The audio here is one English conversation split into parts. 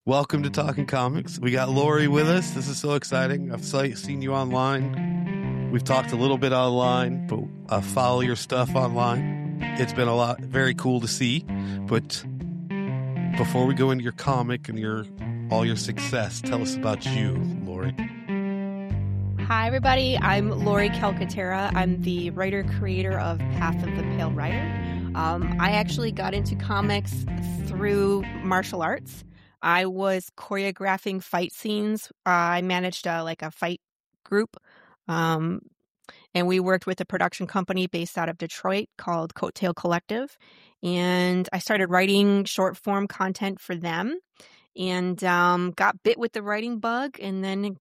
Welcome to Talking Comics. We got Lori with us. This is so exciting. I've seen you online. We've talked a little bit online, but follow your stuff online. It's been very cool to see. But before we go into your comic and all your success, tell us about you, Lori. Hi, everybody. I'm Lori Calcaterra. I'm the writer-creator of Path of the Pale Rider. I actually got into comics through martial arts. I was choreographing fight scenes. I managed a fight group, and we worked with a production company based out of Detroit called Coattail Collective. And I started writing short-form content for them and got bit with the writing bug, and then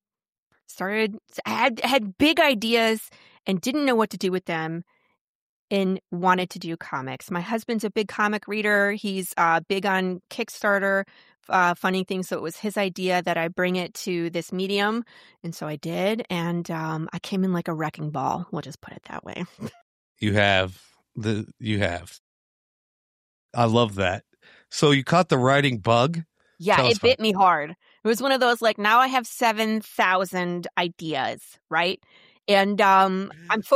had big ideas and didn't know what to do with them and wanted to do comics. My husband's a big comic reader. He's big on Kickstarter, funding things. So it was his idea that I bring it to this medium. And so I did. And I came in like a wrecking ball. We'll just put it that way. You have. I love that. So you caught the writing bug? Yeah, it bit me hard. It was one of those, now I have 7,000 ideas, right? And I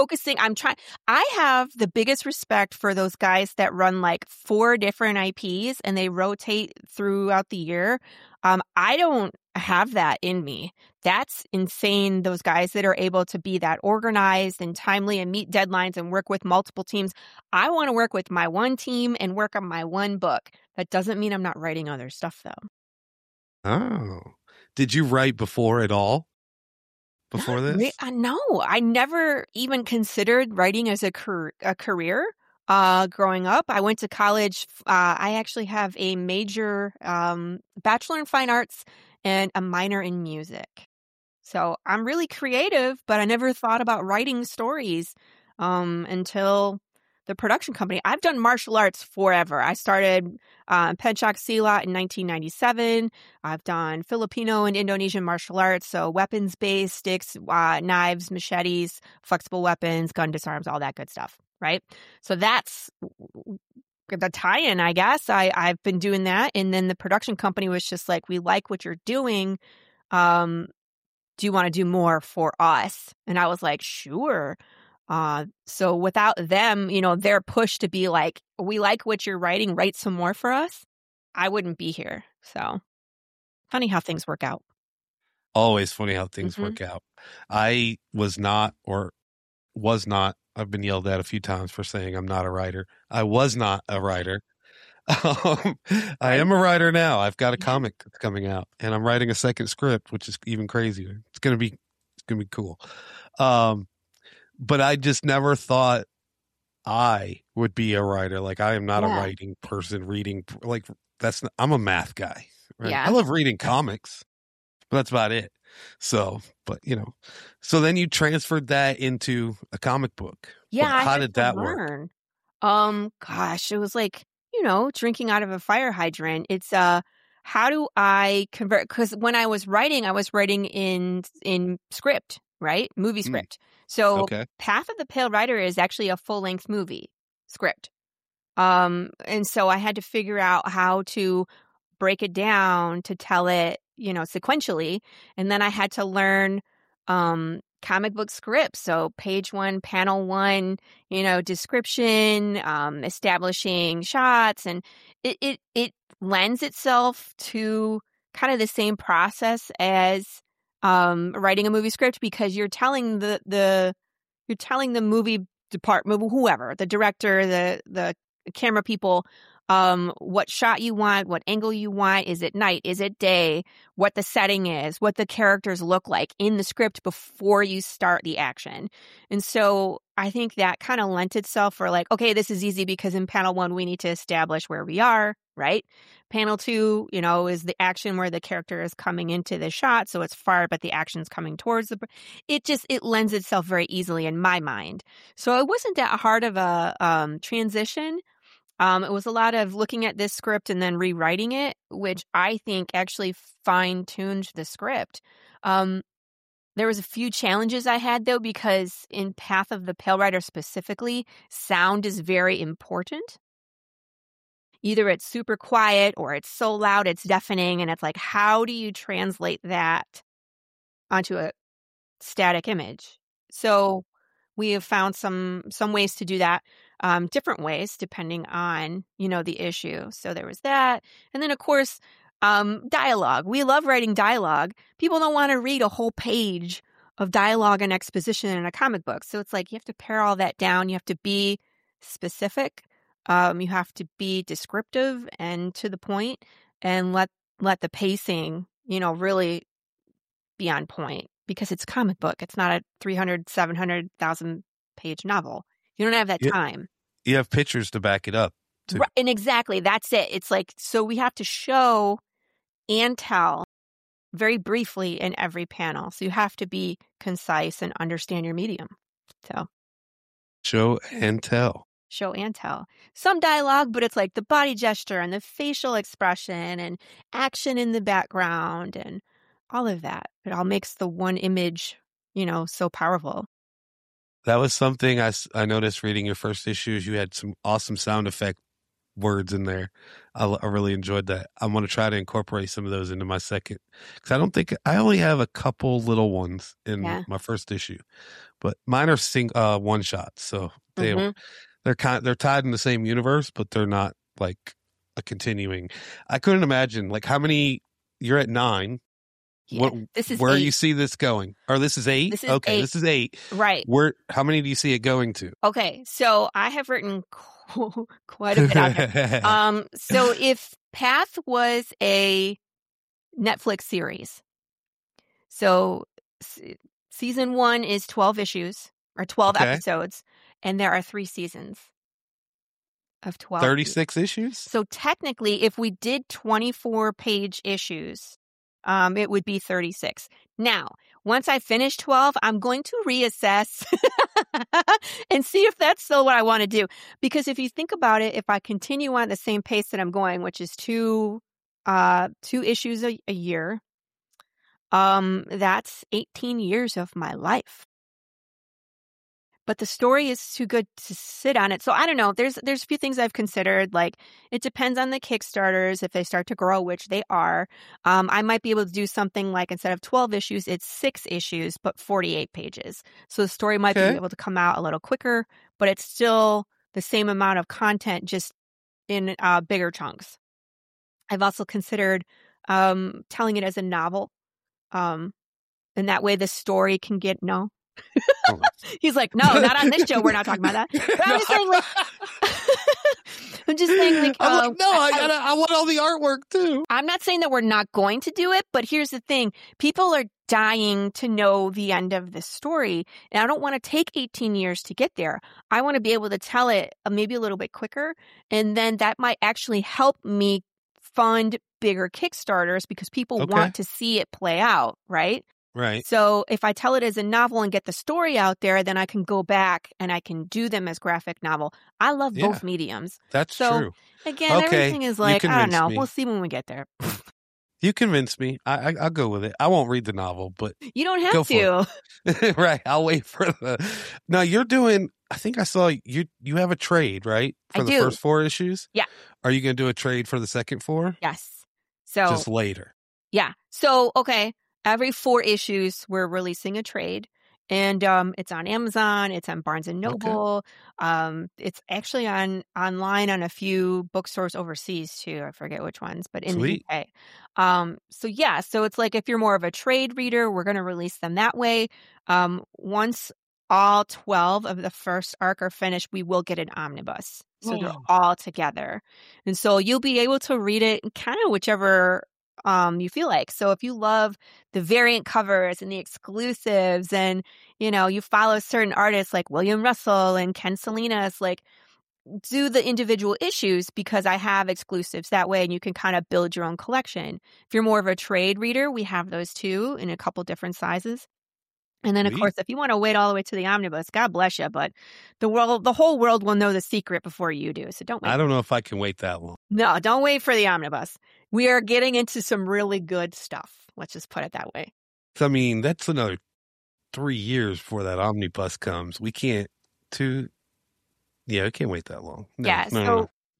have the biggest respect for those guys that run 4 different IPs and they rotate throughout the year. I don't have that in me. That's insane. Those guys that are able to be that organized and timely and meet deadlines and work with multiple teams. I want to work with my one team and work on my one book. That doesn't mean I'm not writing other stuff, though. Oh, did you write before at all? Before this? No, I never even considered writing as a career. Growing up, I went to college. I actually have a major bachelor in fine arts and a minor in music. So I'm really creative, but I never thought about writing stories until the production company. I've done martial arts forever. I started Pencak Silat in 1997. I've done Filipino and Indonesian martial arts, so weapons-based, sticks, knives, machetes, flexible weapons, gun disarms, all that good stuff, right? So that's the tie-in, I guess. I've been doing that, and then the production company was just like, we like what you're doing. Do you want to do more for us? And I was like, sure. So without them, their push to be like, we like what you're writing, write some more for us, I wouldn't be here. So funny how things work out. Always funny how things work out. I was not, I've been yelled at a few times for saying I'm not a writer. I was not a writer. I am a writer now. I've got a comic that's coming out and I'm writing a second script, which is even crazier. It's going to be cool. But I just never thought I would be a writer. I am not a writing person reading. I'm a math guy. Right? Yeah. I love reading comics, but that's about it. So then you transferred that into a comic book. Yeah. How did that work? Gosh, it was drinking out of a fire hydrant. It's, how do I convert? Because when I was writing in script, right? Movie script. So Path of the Pale Rider is actually a full-length movie script. And so I had to figure out how to break it down to tell it, sequentially. And then I had to learn comic book scripts. So page 1, panel 1, description, establishing shots. And it lends itself to kind of the same process as writing a movie script, because you're telling the movie department, whoever, the director, the camera people, what shot you want, what angle you want, is it night, is it day, what the setting is, what the characters look like in the script before you start the action. And so I think that kind of lent itself for okay, this is easy because in panel 1, we need to establish where we are, right? Panel 2, is the action where the character is coming into the shot. So it's far, but the action's coming towards it lends itself very easily in my mind. So it wasn't that hard of a transition. It was a lot of looking at this script and then rewriting it, which I think actually fine-tuned the script. There was a few challenges I had, though, because in Path of the Pale Rider specifically, sound is very important. either it's super quiet or it's so loud it's deafening, and it's like, how do you translate that onto a static image? So we have found some ways to do that, different ways depending on, the issue. So there was that. And then, of course, dialogue. We love writing dialogue. People don't want to read a whole page of dialogue and exposition in a comic book. So it's like you have to pare all that down. You have to be specific. You have to be descriptive and to the point, and let the pacing, really be on point, because it's a comic book. It's not a 300, 700,000 page novel. You don't have that time. You have pictures to back it up, too. Right, and exactly, that's it. It's like, so we have to show and tell very briefly in every panel. So you have to be concise and understand your medium. So show and tell. Show and tell. Some dialogue, but it's like the body gesture and the facial expression and action in the background and all of that. It all makes the one image, so powerful. That was something I noticed reading your first issues. You had some awesome sound effect words in there. I really enjoyed that. I want to try to incorporate some of those into my second, because I only have a couple little ones in my first issue, but mine are one shots. So they're tied in the same universe, but they're not like a continuing. I couldn't imagine like how many you're at 9. Yeah, this is where 8. you see this going? Or this is 8? This is okay, 8. This is 8. Right. How many do you see it going to? Okay, so I have written quite a bit out there. So if Path was a Netflix series, so season 1 is 12 issues or 12 episodes, and there are 3 seasons of 12. 36 issues? So technically, if we did 24-page issues, it would be 36. Now, once I finish 12, I'm going to reassess and see if that's still what I want to do. Because if you think about it, if I continue on the same pace that I'm going, which is 2 issues a year, that's 18 years of my life. But the story is too good to sit on it. So I don't know. There's a few things I've considered. Like, it depends on the Kickstarters if they start to grow, which they are. I might be able to do something like, instead of 12 issues, it's 6 issues, but 48 pages. So the story might be able to come out a little quicker, but it's still the same amount of content, just in bigger chunks. I've also considered telling it as a novel. And that way the story can get He's like, no, not on this show. We're not talking about that. But I'm just saying, like, I want all the artwork too. I'm not saying that we're not going to do it, but here's the thing: people are dying to know the end of the story, and I don't want to take 18 years to get there. I want to be able to tell it maybe a little bit quicker, and then that might actually help me fund bigger Kickstarters, because people want to see it play out, right? Right. So if I tell it as a novel and get the story out there, then I can go back and I can do them as graphic novel. I love both mediums. That's true. Again, everything is like, I don't know. We'll see when we get there. You convinced me. I'll go with it. I won't read the novel, but you don't have to. Right. I'll wait for Now you're doing. I think I saw you have a trade, right? For the first 4 issues. Yeah. Are you going to do a trade for the second 4? Yes. So just later. Yeah. So every 4 issues, we're releasing a trade, and it's on Amazon. It's on Barnes and Noble. It's actually online on a few bookstores overseas too. I forget which ones, but in the UK. So it's like, if you're more of a trade reader, we're going to release them that way. Once all 12 of the first arc are finished, we will get an omnibus. So they're all together, and so you'll be able to read it kind of whichever you feel like. So if you love the variant covers and the exclusives, and you follow certain artists like William Russell and Ken Salinas, like, do the individual issues, because I have exclusives that way, and you can kind of build your own collection. If you're more of a trade reader, we have those too in a couple different sizes. And then, of course, if you want to wait all the way to the omnibus, God bless you, but the whole world will know the secret before you do. So don't wait. I don't know if I can wait that long. No, don't wait for the omnibus. We are getting into some really good stuff. Let's just put it that way. I mean, that's another 3 years before that omnibus comes. We can't we can't wait that long. No.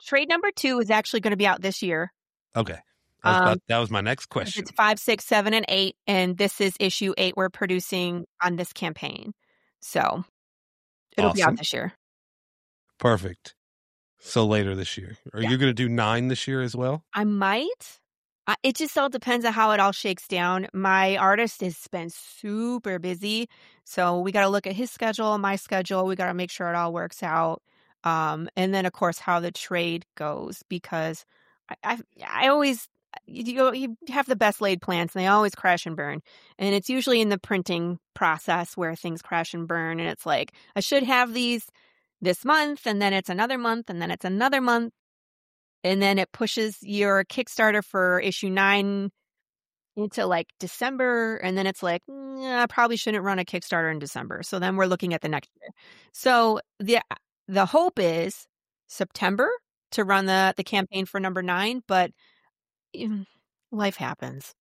Trade number 2 is actually going to be out this year. Okay. Um, that was my next question. It's 5, 6, 7, and 8, and this is issue 8 we're producing on this campaign. So it'll be out this year. Perfect. So later this year. Are you going to do 9 this year as well? I might. It just all depends on how it all shakes down. My artist has been super busy, so we got to look at his schedule, my schedule. We got to make sure it all works out. And then, of course, how the trade goes, because I always, you have the best laid plans, and they always crash and burn. And it's usually in the printing process where things crash and burn, and it's like, I should have these this month, and then it's another month, and then it's another month. And then it pushes your Kickstarter for issue 9 into like December. And then it's like, I probably shouldn't run a Kickstarter in December. So then we're looking at the next year. So the hope is September to run the campaign for number 9, but life happens.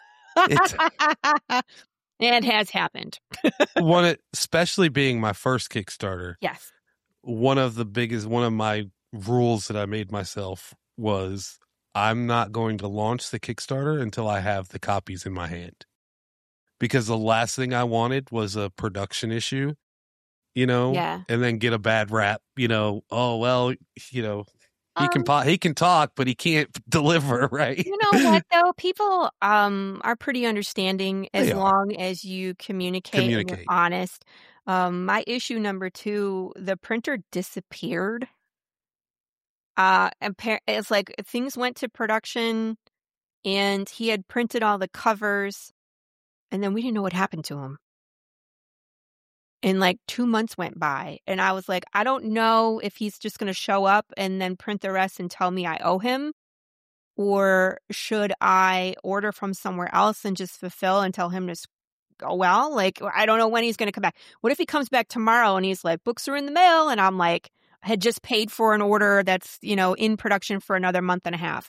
It has happened. Especially being my first Kickstarter. Yes. One of my rules that I made myself was I'm not going to launch the Kickstarter until I have the copies in my hand. Because the last thing I wanted was a production issue, Yeah. and then get a bad rap, oh, well, he can talk, but he can't deliver, right? You know what, though? People are pretty understanding as long as you communicate. And you're honest. My issue number 2, the printer disappeared. It's like things went to production, and he had printed all the covers, and then we didn't know what happened to him. And like 2 months went by, and I was like, I don't know if he's just going to show up and then print the rest and tell me I owe him, or should I order from somewhere else and just fulfill and tell him to go well? Like, I don't know when he's going to come back. What if he comes back tomorrow and he's like, books are in the mail, and I'm like, I had just paid for an order that's, in production for another month and a half.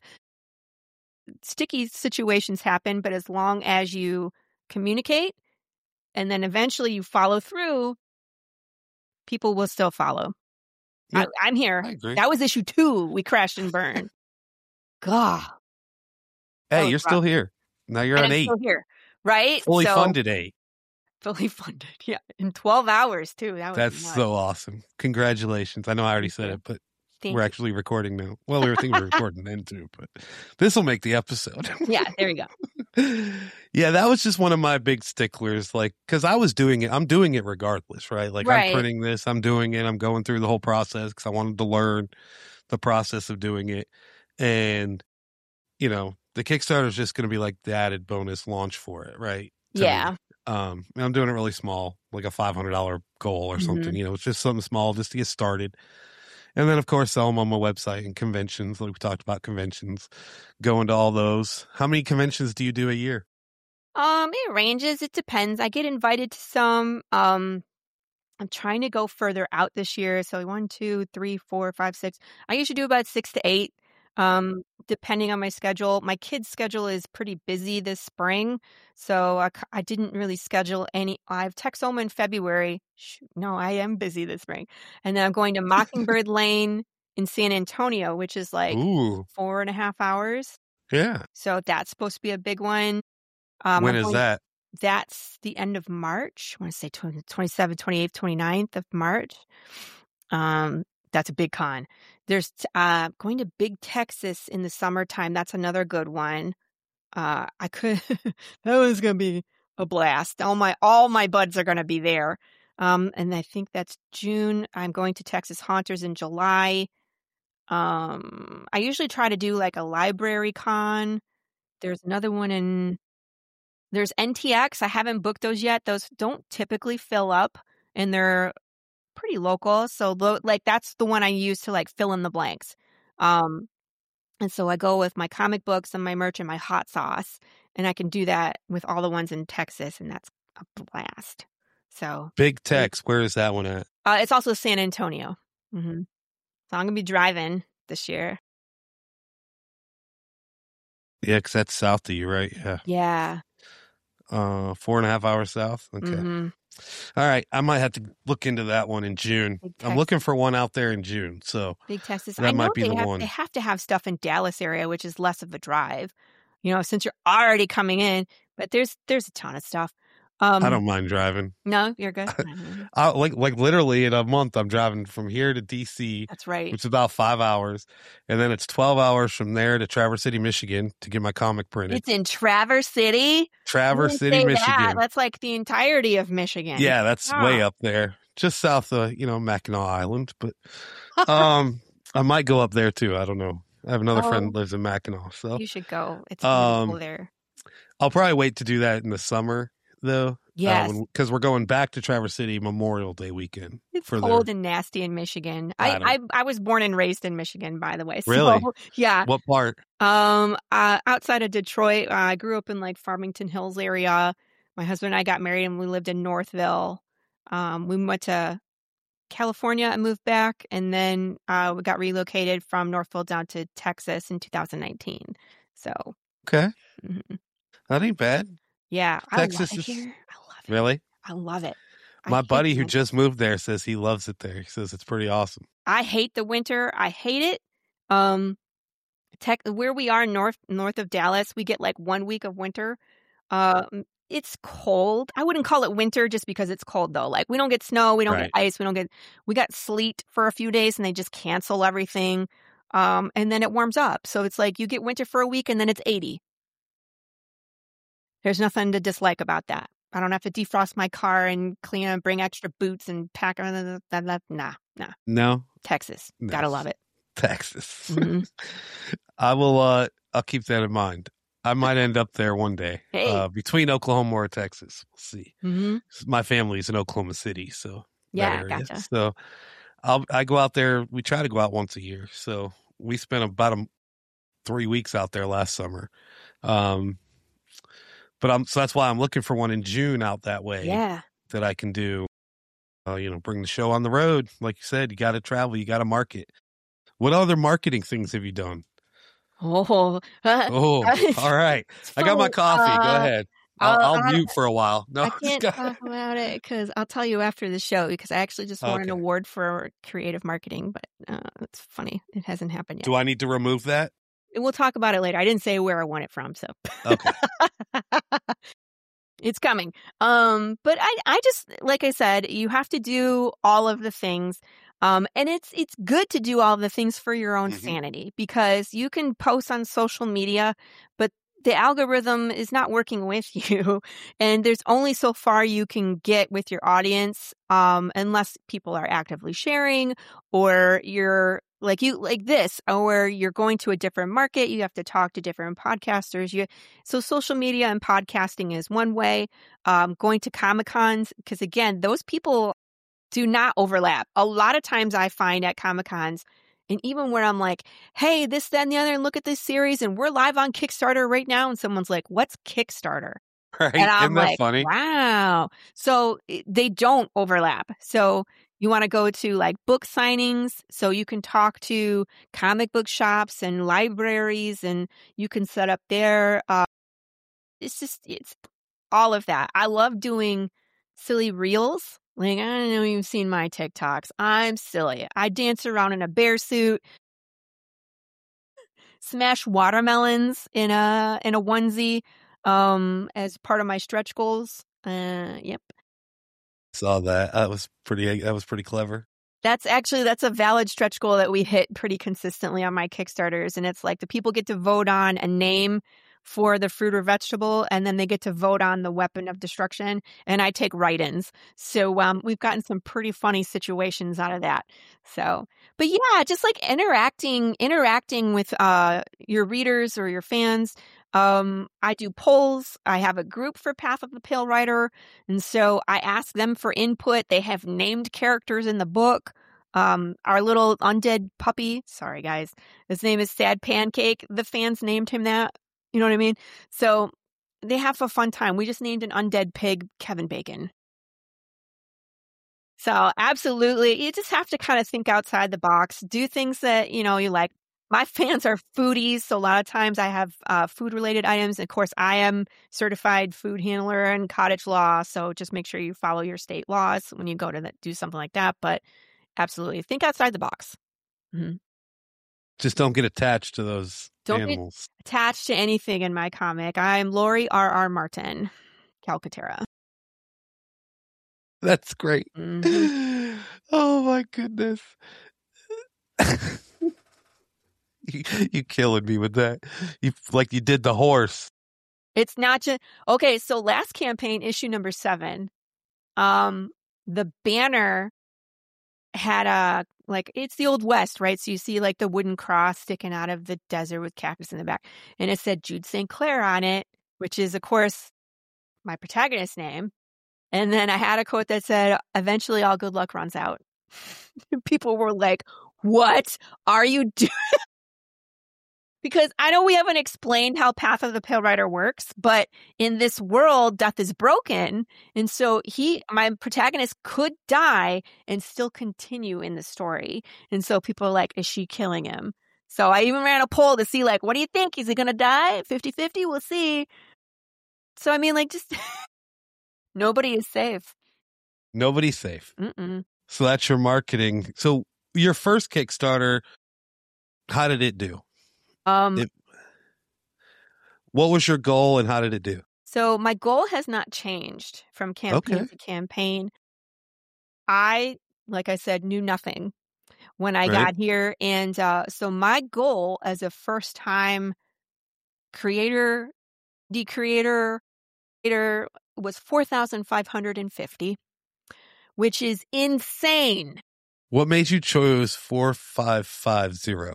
Sticky situations happen, but as long as you communicate and then eventually you follow through, people will still follow. Yeah, I'm here. I agree. That was issue 2. We crashed and burned. God. Hey, you're still here. Now you're on 8. Still here, right? Fully funded 8. Fully funded, yeah, in 12 hours too. That's so awesome! Congratulations! I know I already said it, but we're actually recording now. Well, we were thinking we were recording then too, but this will make the episode. Yeah, there we go. Yeah, that was just one of my big sticklers, like, because I was doing it. I'm doing it regardless, right? Like, I'm printing this, I'm doing it, I'm going through the whole process because I wanted to learn the process of doing it, and the Kickstarter is just going to be like the added bonus launch for it, right? Yeah. I'm doing it really small, like a $500 goal or something. It's just something small just to get started. And then, of course, sell them on my website and conventions. Like we talked about conventions, going to all those. How many conventions do you do a year? It ranges. It depends. I get invited to some. I'm trying to go further out this year. So 1, 2, 3, 4, 5, 6. I usually do about 6 to 8. Depending on my schedule. My kids' schedule is pretty busy this spring, so I didn't really schedule any. I have Texoma in February. No, I am busy this spring. And then I'm going to Mockingbird Lane in San Antonio, which is like 4.5 hours. Yeah. So that's supposed to be a big one. When is that? That's the end of March. I want to say 27th, 28th, 29th of March. That's a big con. There's going to Big Texas in the summertime. That's another good one. That was going to be a blast. All my buds are going to be there. And I think that's June. I'm going to Texas Haunters in July. I usually try to do like a library con. There's another one there's NTX. I haven't booked those yet. Those don't typically fill up, and they're pretty local. So like that's the one I use to like fill in the blanks. And so I go with my comic books and my merch and my hot sauce, and I can do that with all the ones in Texas, and that's a blast. So Big Tex, where is that one at? It's also San Antonio. Mm-hmm. So I'm gonna be driving this year. Yeah, because that's south of you, right? Yeah. Yeah. 4.5 hours south. Okay. Mm-hmm. All right. I might have to look into that one in June. I'm looking for one out there in June. So Big Texas. that I know might be the one. they have to have stuff in Dallas area, which is less of a drive, since you're already coming in, but there's a ton of stuff. I don't mind driving. No, you're good. like literally in a month, I'm driving from here to DC. That's right. Which is about 5 hours. And then it's 12 hours from there to Traverse City, Michigan to get my comic printed. It's in Traverse City? Traverse City, Michigan. That's like the entirety of Michigan. Yeah, that's way up there. Just south of, Mackinac Island. But I might go up there too. I don't know. I have another friend that lives in Mackinac. So you should go. It's beautiful there. I'll probably wait to do that in the summer, though. Yes. Because we're going back to Traverse City Memorial Day weekend. It's cold and nasty in Michigan. I was born and raised in Michigan, by the way. So, really? Yeah. What part? Outside of Detroit. I grew up in like Farmington Hills area. My husband and I got married and we lived in Northville. We went to California and moved back, and then we got relocated from Northville down to Texas in 2019. So okay, that ain't bad. Yeah, Texas I love it here. I love it. Really? I love it. My buddy who just moved there says he loves it there. He says it's pretty awesome. I hate the winter. I hate it. Where we are north of Dallas, we get like 1 week of winter. It's cold. I wouldn't call it winter just because it's cold though. Like we don't get snow, we don't get ice, we got sleet for a few days and they just cancel everything. And then it warms up. So it's like you get winter for a week and then it's 80. There's nothing to dislike about that. I don't have to defrost my car and clean and bring extra boots and pack. Nah. No. Texas. No. Gotta love it. Texas. Mm-hmm. I'll keep that in mind. I might end up there one day. Hey. Between Oklahoma or Texas. We'll see. Mm-hmm. My family's in Oklahoma City, so yeah, gotcha. So I go out there. We try to go out once a year. So we spent about 3 weeks out there last summer. But so that's why I'm looking for one in June out that way. Yeah. That I can do. Bring the show on the road. Like you said, you got to travel. You got to market. What other marketing things have you done? Oh, all right. I got my coffee. Go ahead. I'll mute for a while. No, I can't talk about it because I'll tell you after the show because I actually just won an award for creative marketing, but it's funny. It hasn't happened yet. Do I need to remove that? We'll talk about it later. I didn't say where I won it from, so. Okay. It's coming. But I just, like I said, you have to do all of the things. And it's good to do all the things for your own sanity because you can post on social media, but the algorithm is not working with you. And there's only so far you can get with your audience, unless people are actively sharing or you're like this, or you're going to a different market. You have to talk to different podcasters. So social media and podcasting is one way. Going to Comic-Cons, because again, those people do not overlap. A lot of times I find at Comic-Cons, and even where I'm like, hey, this, that, and the other, and look at this series, and we're live on Kickstarter right now, and someone's like, what's Kickstarter? Right. And I'm Isn't that like, funny? wow. So they don't overlap. So you want to go to like book signings, so you can talk to comic book shops and libraries, and you can set up there. It's all of that. I love doing silly reels. Like, I don't know if you've seen my TikToks. I'm silly. I dance around in a bear suit, smash watermelons in a onesie, as part of my stretch goals. Yep. Saw that. That was pretty clever. That's a valid stretch goal that we hit pretty consistently on my Kickstarters. And it's like the people get to vote on a name for the fruit or vegetable, and then they get to vote on the weapon of destruction, and I take write-ins. So we've gotten some pretty funny situations out of that. So, but yeah, just like interacting with your readers or your fans. I do polls. I have a group for Path of the Pale Rider, and so I ask them for input. They have named characters in the book. Our little undead puppy, sorry guys, his name is Sad Pancake. The fans named him that. You know what I mean? So they have a fun time. We just named an undead pig Kevin Bacon. So absolutely, you just have to kind of think outside the box, do things that, you like. My fans are foodies, so a lot of times I have food-related items. Of course, I am certified food handler in cottage law, so just make sure you follow your state laws when you go to do something like that. But absolutely, think outside the box. Mm-hmm. Just don't get attached to those animals. Get attached to anything in my comic. I'm Lori R.R. Martin, Calcaterra. That's great. Mm-hmm. Oh my goodness. You killing me with that. You did the horse. It's not just okay. So last campaign, issue number 7, the banner had it's the Old West, right? So you see like the wooden cross sticking out of the desert with cactus in the back, and it said Jude St. Clair on it, which is of course my protagonist's name. And then I had a quote that said, "Eventually, all good luck runs out." People were like, "What are you doing?" Because I know we haven't explained how Path of the Pale Rider works, but in this world, death is broken. And so my protagonist could die and still continue in the story. And so people are like, is she killing him? So I even ran a poll to see, like, what do you think? Is he going to die? 50-50? We'll see. So, I mean, like, just nobody is safe. Nobody's safe. Mm-mm. So that's your marketing. So your first Kickstarter, how did it do? What was your goal and how did it do? So my goal has not changed from campaign to campaign. I, like I said, knew nothing when I got here. And so my goal as a first-time creator was 4,550, which is insane. What made you choose 4550?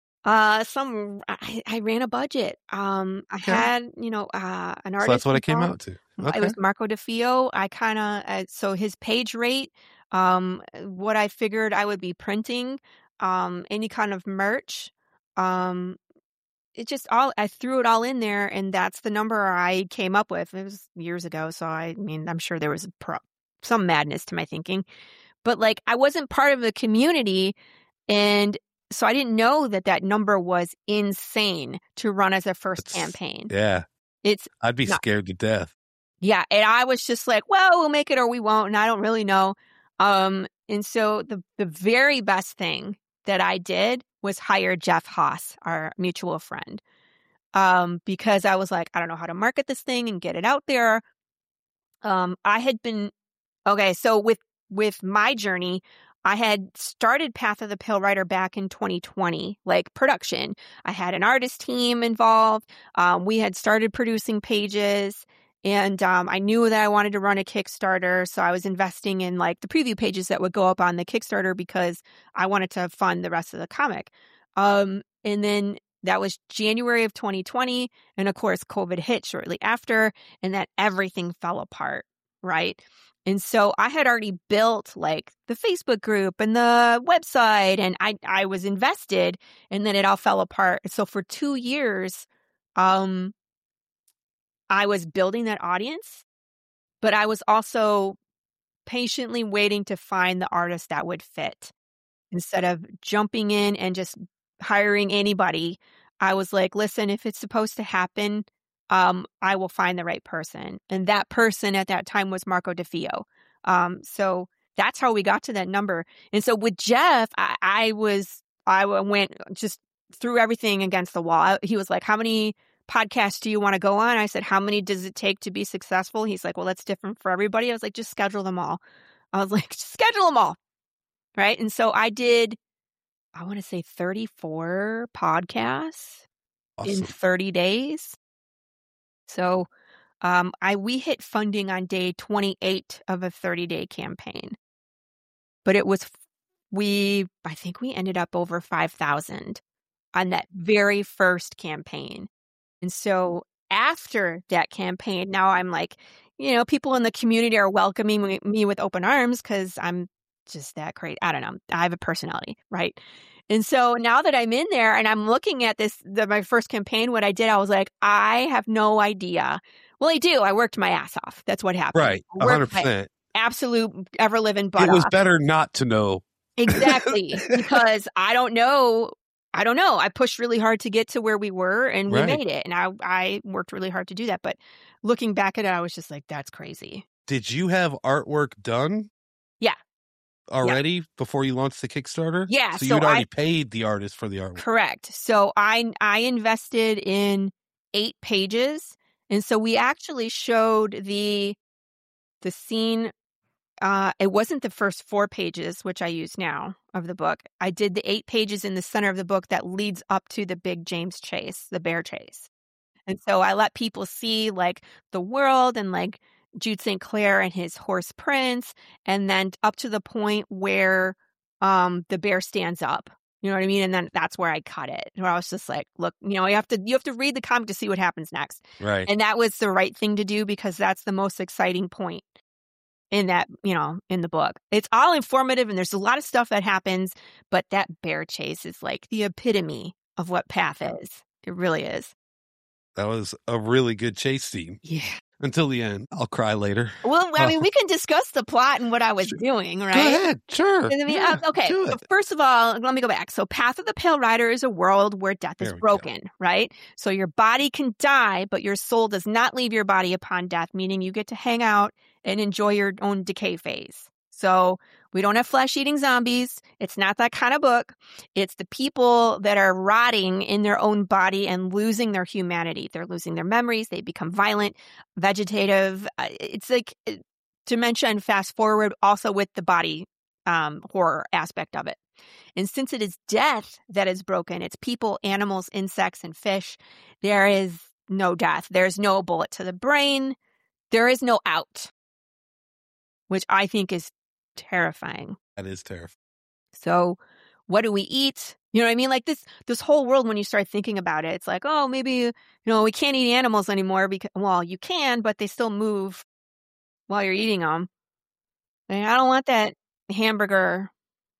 I ran a budget. I had, an artist. So that's what it came out to. Okay. It was Marco DeFio. So his page rate, what I figured I would be printing, any kind of merch, I threw it all in there, and that's the number I came up with. It was years ago. So I mean, I'm sure there was some madness to my thinking, but like I wasn't part of the community, and so I didn't know that number was insane to run as a first campaign. Yeah. I'd be scared to death. Yeah. And I was just like, well, we'll make it or we won't. And I don't really know. And so the very best thing that I did was hire Jeff Haas, our mutual friend, because I was like, I don't know how to market this thing and get it out there. So with my journey, I had started Path of the Pale Rider back in 2020, like production. I had an artist team involved. We had started producing pages, and I knew that I wanted to run a Kickstarter. So I was investing in like the preview pages that would go up on the Kickstarter because I wanted to fund the rest of the comic. And then that was January of 2020. And of course, COVID hit shortly after, and that everything fell apart, right? And so I had already built like the Facebook group and the website, and I was invested, and then it all fell apart. So for 2 years, I was building that audience, but I was also patiently waiting to find the artist that would fit. Instead of jumping in and just hiring anybody, I was like, listen, if it's supposed to happen, I will find the right person. And that person at that time was Marco DeFio. So that's how we got to that number. And so with Jeff, I went just threw everything against the wall. He was like, how many podcasts do you want to go on? I said, how many does it take to be successful? He's like, well, that's different for everybody. I was like, just schedule them all. I was like, just schedule them all. Right. And so I did, I want to say 34 podcasts in 30 days. So we hit funding on day 28 of a 30-day campaign. But it was, I think we ended up over 5,000 on that very first campaign. And so after that campaign, now I'm like, people in the community are welcoming me with open arms because I'm just that great. I don't know. I have a personality, right? And so now that I'm in there and I'm looking at my first campaign, what I did, I was like, I have no idea. Well, I do. I worked my ass off. That's what happened. Right. 100%. Absolute ever-living butt It was off. better not to know. Exactly. Because I don't know I don't know. I pushed really hard to get to where we were, and we Right. made it. And I worked really hard to do that. But looking back at it, I was just like, that's crazy. Did you have artwork done Yeah. already before you launched the Kickstarter? Yeah. So you'd already paid the artist for the artwork. Correct. So I invested in 8 pages. And so we actually showed the scene. It wasn't the first 4 pages, which I use now, of the book. I did the 8 pages in the center of the book that leads up to the big James chase, the bear chase. And so I let people see like the world and like Jude St. Clair and his horse Prince, and then up to the point where the bear stands up. You know what I mean? And then that's where I cut it. Where I was just like, look, you have to read the comic to see what happens next. Right. And that was the right thing to do because that's the most exciting point in that, in the book. It's all informative and there's a lot of stuff that happens, but that bear chase is like the epitome of what Path is. It really is. That was a really good chase scene. Yeah. Until the end. I'll cry later. Well, I mean, we can discuss the plot and what I was doing, right? Go ahead. Sure. I mean, Yeah, okay. So first of all, let me go back. So Path of the Pale Rider is a world where death is broken, right? So your body can die, but your soul does not leave your body upon death, meaning you get to hang out and enjoy your own decay phase. So we don't have flesh-eating zombies. It's not that kind of book. It's the people that are rotting in their own body and losing their humanity. They're losing their memories. They become violent, vegetative. It's like dementia and fast forward also with the body horror aspect of it. And since it is death that is broken, it's people, animals, insects, and fish. There is no death. There's no bullet to the brain. There is no out, which I think is terrifying. That is terrifying. So what do we eat? You know what I mean? Like this whole world, when you start thinking about it, it's like, oh, maybe, we can't eat animals anymore because, well, you can, but they still move while you're eating them. And I don't want that hamburger.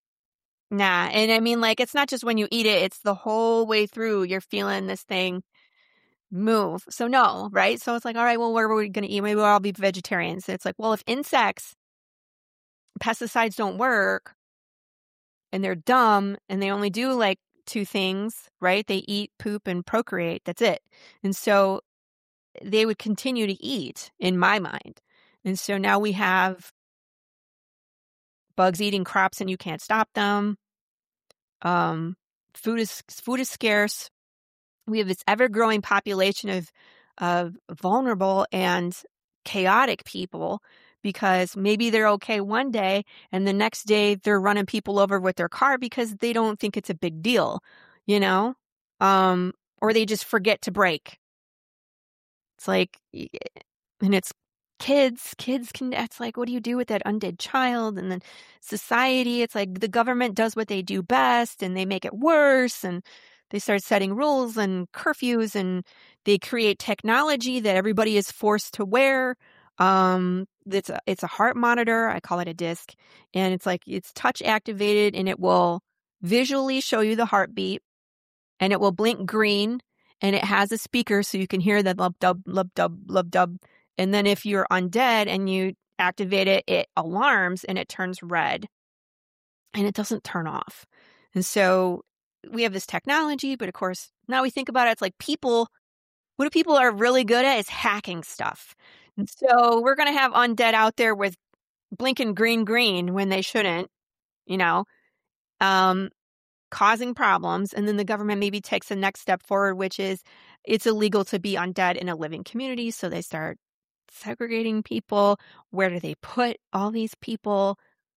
Nah. And I mean, like, it's not just when you eat it, it's the whole way through. You're feeling this thing move. So no, right? So it's like, all right, well, what are we going to eat? Maybe we'll all be vegetarians. It's like, well, if pesticides don't work and they're dumb and they only do like 2 things, right? They eat, poop, and procreate. That's it. And so they would continue to eat in my mind. And so now we have bugs eating crops and you can't stop them. Food is scarce. We have this ever-growing population of vulnerable and chaotic people because maybe they're okay one day and the next day they're running people over with their car because they don't think it's a big deal, or they just forget to brake. It's like, and it's kids can, it's like, what do you do with that undead child? And then society, it's like the government does what they do best and they make it worse, and they start setting rules and curfews, and they create technology that everybody is forced to wear. It's a heart monitor. I call it a disc. And it's like, it's touch activated and it will visually show you the heartbeat and it will blink green and it has a speaker so you can hear the lub dub, lub dub, lub dub. And then if you're undead and you activate it, it alarms and it turns red and it doesn't turn off. And so we have this technology, but of course, now we think about it, it's like what people are really good at is hacking stuff. And so we're going to have undead out there with blinking green when they shouldn't, causing problems. And then the government maybe takes the next step forward, which is it's illegal to be undead in a living community. So they start segregating people. Where do they put all these people?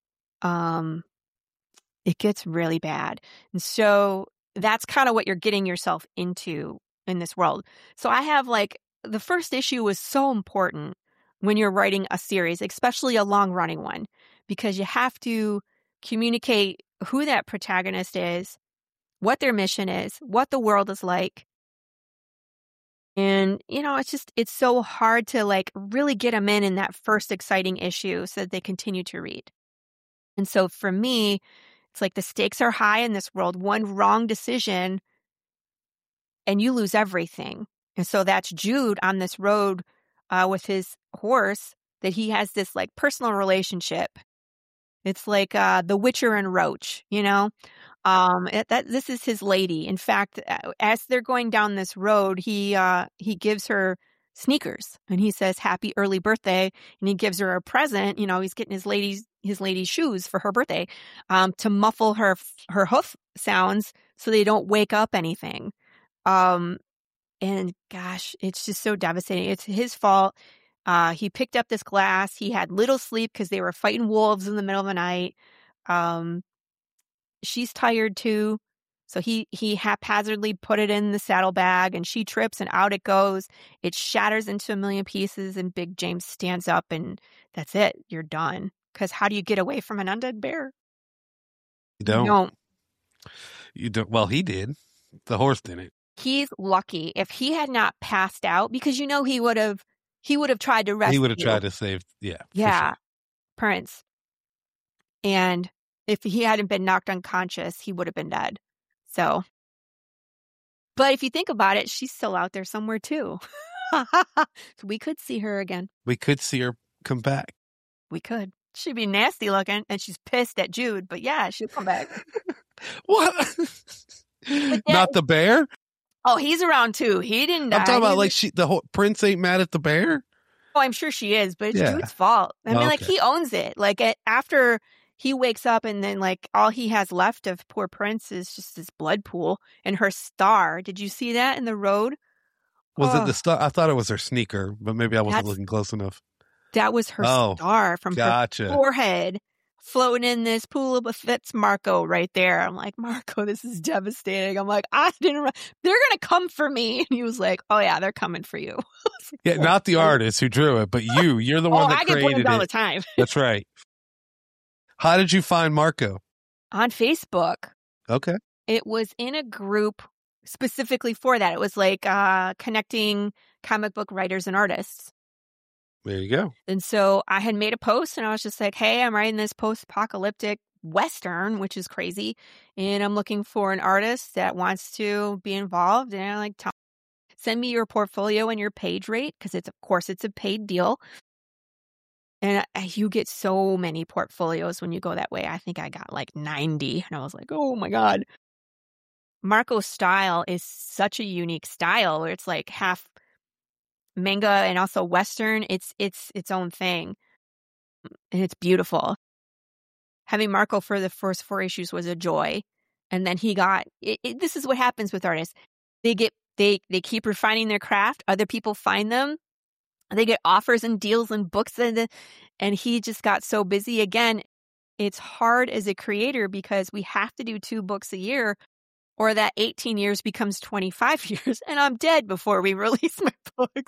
It gets really bad. And so that's kind of what you're getting yourself into in this world. So I have the first issue was so important when you're writing a series, especially a long running one, because you have to communicate who that protagonist is, what their mission is, what the world is like. And, it's so hard to really get them in that first exciting issue so that they continue to read. And so for me, it's like the stakes are high in this world. One wrong decision and you lose everything. And so that's Jude on this road with his horse that he has this personal relationship. It's like The Witcher and Roach, This is his lady. In fact, as they're going down this road, he gives her sneakers and he says, "Happy early birthday." And he gives her a present. He's getting his lady's shoes for her birthday, to muffle her hoof sounds so they don't wake up anything. And gosh, it's just so devastating. It's his fault. He picked up this glass. He had little sleep because they were fighting wolves in the middle of the night. She's tired too. So he haphazardly put it in the saddlebag and she trips and out it goes. It shatters into a million pieces and Big James stands up and that's it. You're done. Because how do you get away from an undead bear? You don't. You don't. Well, he did. The horse didn't. He's lucky. If he had not passed out, because he would have tried to rescue. He would have tried to save. Yeah. Sure. Prince. And if he hadn't been knocked unconscious, he would have been dead. So, but if you think about it, she's still out there somewhere too. So we could see her again. We could see her come back. We could. She'd be nasty looking and she's pissed at Jude, but yeah, she'll come back. What? Not the bear? Oh, he's around too. He didn't die. I'm talking about like the whole Prince ain't mad at the bear? Oh, I'm sure she is, but it's Jude's fault. I mean, like he owns it. Like after he wakes up and then like all he has left of poor Prince is just this blood pool and her star. Did you see that in the road? Was it the star? I thought it was her sneaker, but maybe I wasn't looking close enough. That was her star from her forehead floating in this pool of that's Marco right there. I'm like, Marco, this is devastating. I'm like, they're going to come for me. And he was like, oh yeah, they're coming for you. Like, yeah, not the artist who drew it, but you're the one that created it. I get blamed all the time. That's right. How did you find Marco? On Facebook. Okay. It was in a group specifically for that. It was like connecting comic book writers and artists. There you go. And so I had made a post and I was just like, hey, I'm writing this post-apocalyptic Western, which is crazy. And I'm looking for an artist that wants to be involved. And I'm like, send me your portfolio and your page rate because of course it's a paid deal. And you get so many portfolios when you go that way. I think I got like 90. And I was like, oh my God. Marco's style is such a unique style where it's like half manga and also Western. It's its own thing. And it's beautiful. Having Marco for the first 4 issues was a joy. And then he got, this is what happens with artists. They keep refining their craft. Other people find them. They get offers and deals and books. And he just got so busy. Again, it's hard as a creator because we have to do 2 books a year or that 18 years becomes 25 years and I'm dead before we release my books.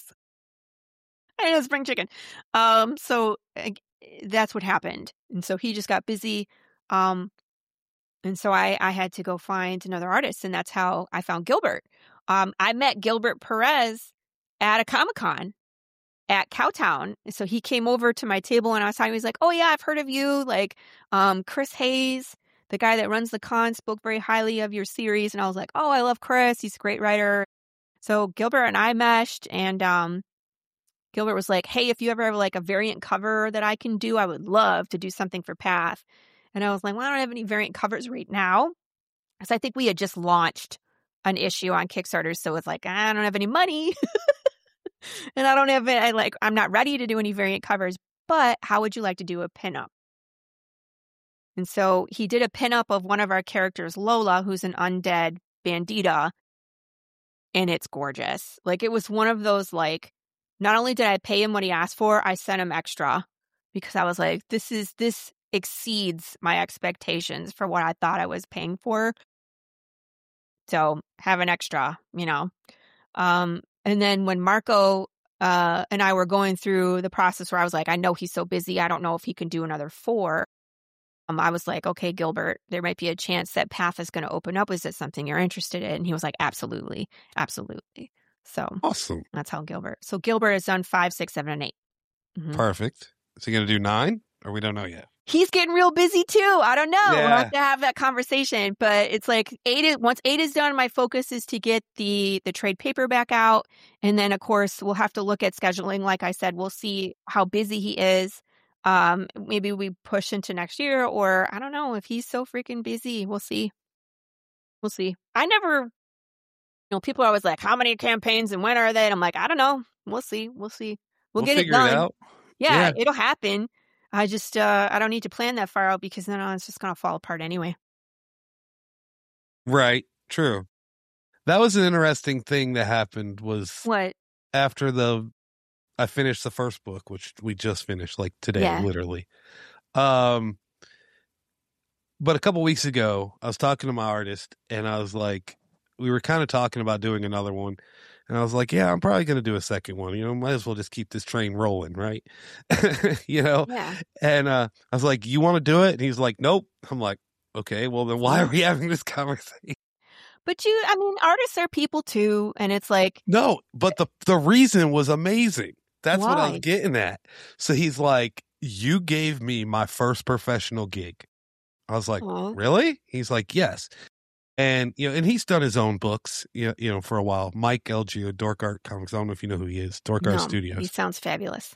I know, spring chicken. So that's what happened. And so he just got busy. And so I had to go find another artist. And that's how I found Gilbert. I met Gilbert Perez at a Comic-Con at Cowtown. So he came over to my table and I was talking, he was like, oh yeah, I've heard of you. Like, Chris Hayes, the guy that runs the con, spoke very highly of your series. And I was like, oh, I love Chris. He's a great writer. So Gilbert and I meshed and, Gilbert was like, hey, if you ever have like a variant cover that I can do, I would love to do something for Path. And I was like, well, I don't have any variant covers right now. Because I think we had just launched an issue on Kickstarter. So it's like, I don't have any money. And I don't have it. I'm not ready to do any variant covers, but how would you like to do a pinup? And so he did a pinup of one of our characters, Lola, who's an undead bandita. And it's gorgeous. Like it was one of those, like, not only did I pay him what he asked for, I sent him extra because I was like, this exceeds my expectations for what I thought I was paying for. So have an extra, And then when Marco and I were going through the process where I was like, I know he's so busy. I don't know if he can do another 4. I was like, okay, Gilbert, there might be a chance that Path is going to open up. Is it something you're interested in? And he was like, absolutely. Absolutely. So awesome. That's how Gilbert. So Gilbert has done 5, 6, 7, and 8. Mm-hmm. Perfect. Is he going to do 9 or we don't know yet? He's getting real busy too. I don't know. Yeah. We'll have to have that conversation. But it's like once 8 is done, my focus is to get the trade paperback out. And then, of course, we'll have to look at scheduling. Like I said, we'll see how busy he is. Maybe we push into next year or I don't know if he's so freaking busy. We'll see. We'll see. I never, people are always like, how many campaigns and when are they? And I'm like, I don't know. We'll see. We'll see. We'll get it figure it done. out. Yeah, Yeah. it'll happen. I just, I don't need to plan that far out because then it's just going to fall apart anyway. Right. True. That was an interesting thing that happened was What? after I finished the first book, which we just finished like today, Yeah. literally. But a couple weeks ago, I was talking to my artist and I was like, we were kind of talking about doing another one. And I was like, yeah, I'm probably going to do a second one. Might as well just keep this train rolling, right? Yeah. And I was like, you want to do it? And he's like, nope. I'm like, okay, well, then why are we having this conversation? But artists are people too. And it's like, no, but the reason was amazing. That's why? what I was getting at. So he's like, you gave me my first professional gig. I was like, really? He's like, yes. And, and he's done his own books, for a while. Mike Elgio, Dork Art Comics. I don't know if you know who he is. Dork Art Studios. He sounds fabulous.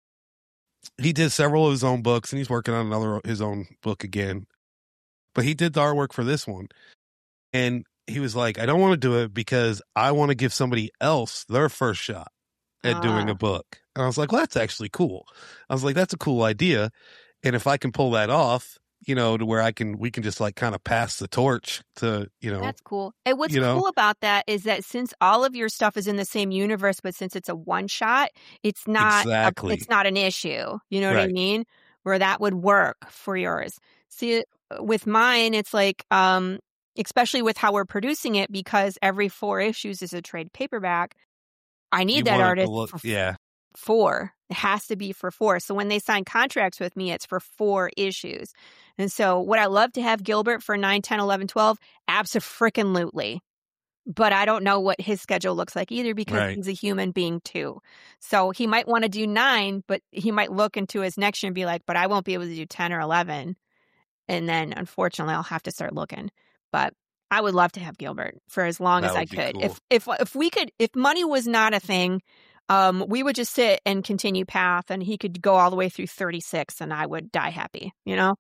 He did several of his own books and he's working on his own book again. But he did the artwork for this one. And he was like, I don't want to do it because I want to give somebody else their first shot at doing a book. And I was like, well, that's actually cool. I was like, that's a cool idea. And if I can pull that off, to where we can just like kind of pass the torch to, That's cool. And what's cool about that is that since all of your stuff is in the same universe, but since it's a one shot, it's not, it's not an issue. You know what I mean? Where that would work for yours. See, with mine, it's like, especially with how we're producing it, because every 4 issues is a trade paperback. I need that artist for 4. It has to be for 4. So when they sign contracts with me, it's for 4 issues. And so would I love to have Gilbert for 9, 10, 11, 12? Abso-frickin-lutely. But I don't know what his schedule looks like either because he's a human being too. So he might want to do 9, but he might look into his next year and be like, but I won't be able to do 10 or 11. And then unfortunately I'll have to start looking. But I would love to have Gilbert for as long as I could. Cool. If money was not a thing, we would just sit and continue Path and he could go all the way through 36 and I would die happy,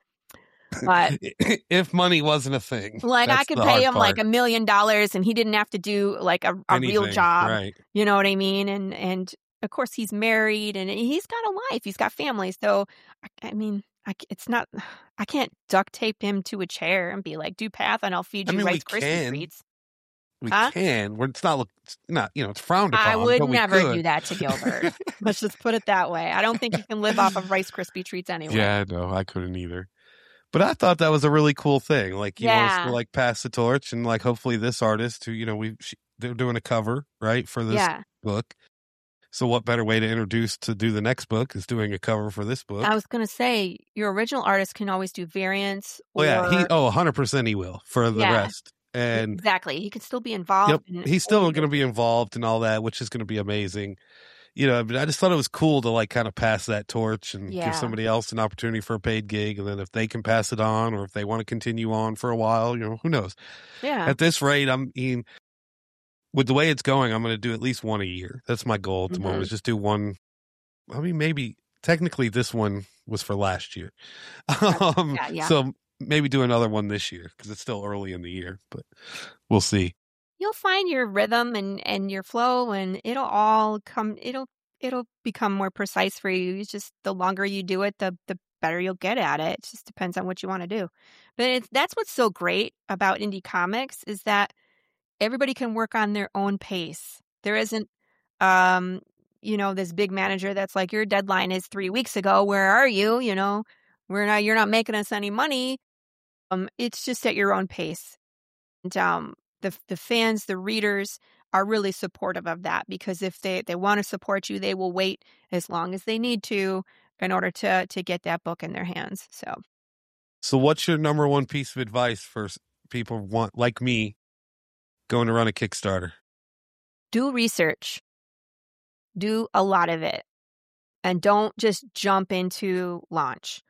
But if money wasn't a thing, like I could pay him like $1 million and he didn't have to do like a real job. Right. You know what I mean? And of course he's married and he's got a life. He's got family. So, I can't duct tape him to a chair and be like, do Path and I'll feed you Rice Krispie treats. We can. It's not, it's frowned upon. I would never do that to Gilbert. Let's just put it that way. I don't think you can live off of Rice Krispie treats anyway. Yeah, no, I couldn't either. But I thought that was a really cool thing. Like, want us to like pass the torch and like hopefully this artist who, they're doing a cover, right, for this book. So what better way to do the next book is doing a cover for this book. I was going to say, your original artist can always do variants. 100% he will for the rest. And exactly. He could still be involved. Yep, he's still going to be involved in all that, which is going to be amazing. But I just thought it was cool to like kind of pass that torch and give somebody else an opportunity for a paid gig. And then if they can pass it on or if they want to continue on for a while, who knows? Yeah. At this rate, with the way it's going, I'm going to do at least one a year. That's my goal at the moment, is just do one. I mean, maybe technically this one was for last year. So maybe do another one this year because it's still early in the year, but we'll see. You'll find your rhythm and your flow and it'll all come, it'll become more precise for you. It's just the longer you do it, the better you'll get at it. It just depends on what you want to do. But that's what's so great about indie comics is that everybody can work on their own pace. There isn't, this big manager that's like, your deadline is 3 weeks ago. Where are you? You're not making us any money. It's just at your own pace. And the fans, the readers are really supportive of that because if they want to support you, they will wait as long as they need to in order to get that book in their hands. So what's your number one piece of advice for people like me going to run a Kickstarter? Do research. Do a lot of it. And don't just jump into launch.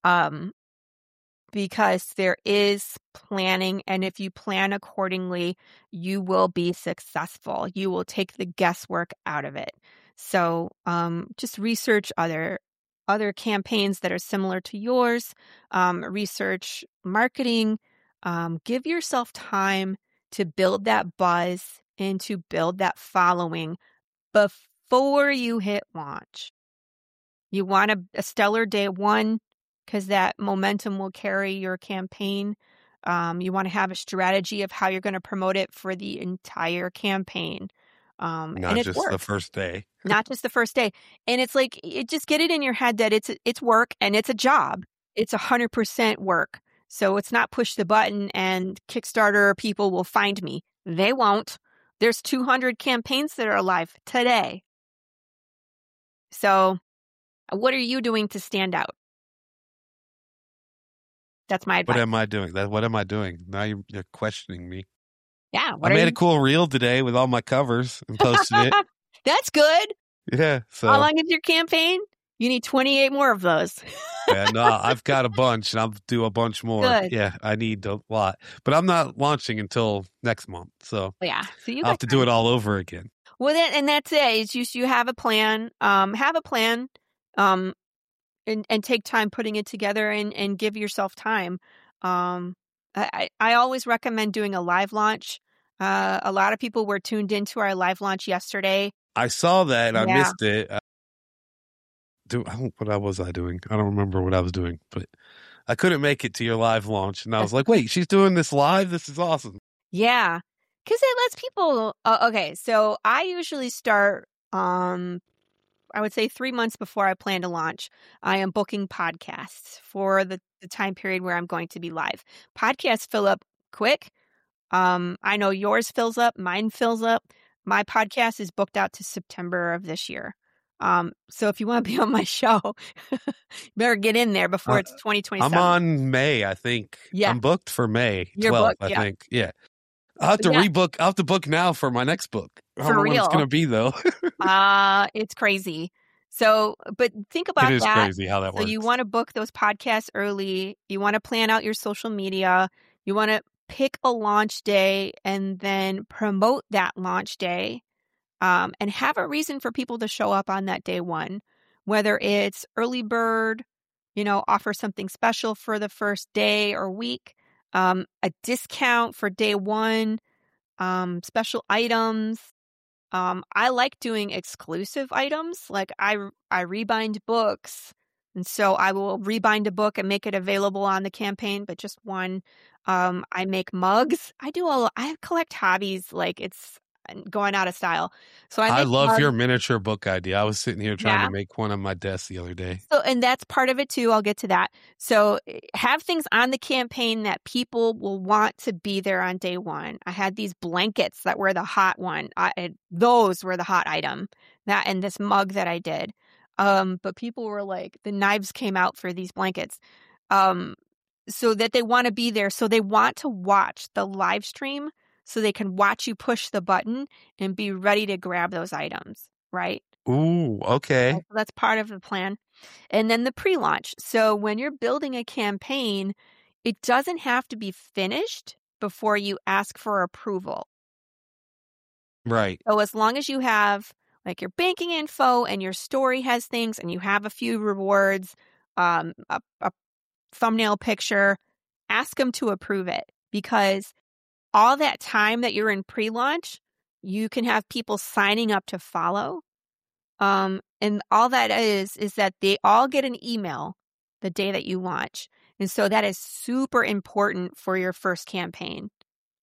Because there is planning, and if you plan accordingly, you will be successful. You will take the guesswork out of it. So just research other campaigns that are similar to yours. Research marketing. Give yourself time to build that buzz and to build that following before you hit launch. You want a stellar day one because that momentum will carry your campaign. You want to have a strategy of how you're going to promote it for the entire campaign. Not and it's just work. the first day. Not just the first day. And it's like, just get it in your head that it's work and it's a job. It's 100% work. So it's not push the button and Kickstarter people will find me. They won't. There's 200 campaigns that are live today. So what are you doing to stand out? That's my advice. What am I doing? What am I doing? Now you're questioning me. Yeah. I made a cool reel today with all my covers and posted it. That's good. Yeah. So how long is your campaign? You need 28 more of those. Yeah, no, I've got a bunch and I'll do a bunch more. Good. Yeah, I need a lot. But I'm not launching until next month. So yeah. So I'll have to do it all over again. Well, that's it. It's you have a plan. Have a plan. And take time putting it together and give yourself time. I always recommend doing a live launch. A lot of people were tuned into our live launch yesterday. I saw that. I missed it. What was I doing? I don't remember what I was doing, but I couldn't make it to your live launch. And I was like, wait, she's doing this live? This is awesome. Yeah. Because it lets people... okay, so I usually start... I would say 3 months before I plan to launch, I am booking podcasts for the time period where I'm going to be live. Podcasts fill up quick. I know yours fills up. Mine fills up. My podcast is booked out to September of this year. So if you want to be on my show, you better get in there before it's 2027. I'm on May, I think. Yeah. I'm booked for May 12th, booked, I think. Yeah. I'll have to rebook. I'll have to book now for my next book. I don't know what it's going to be, though. It's crazy. So, but think about that. It is crazy how that works. So you want to book those podcasts early. You want to plan out your social media. You want to pick a launch day and then promote that launch day. And have a reason for people to show up on that day one, whether it's early bird, offer something special for the first day or week, a discount for day one, special items. I like doing exclusive items. Like I rebind books. And so I will rebind a book and make it available on the campaign, but just one. I make mugs. I collect hobbies like it's going out of style. So I love your miniature book idea. I was sitting here trying to make one on my desk the other day. So, and that's part of it too. I'll get to that. So have things on the campaign that people will want to be there on day one. I had these blankets that were the hot one. Those were the hot item. That and this mug that I did. But people were like, the knives came out for these blankets. So that they want to be there. So they want to watch the live stream so they can watch you push the button and be ready to grab those items, right? Ooh, okay. So that's part of the plan. And then the pre-launch. So when you're building a campaign, it doesn't have to be finished before you ask for approval. Right. So as long as you have like your banking info and your story has things and you have a few rewards, a thumbnail picture, ask them to approve it, because all that time that you're in pre-launch, you can have people signing up to follow. And all that is that they all get an email the day that you launch. And so that is super important for your first campaign.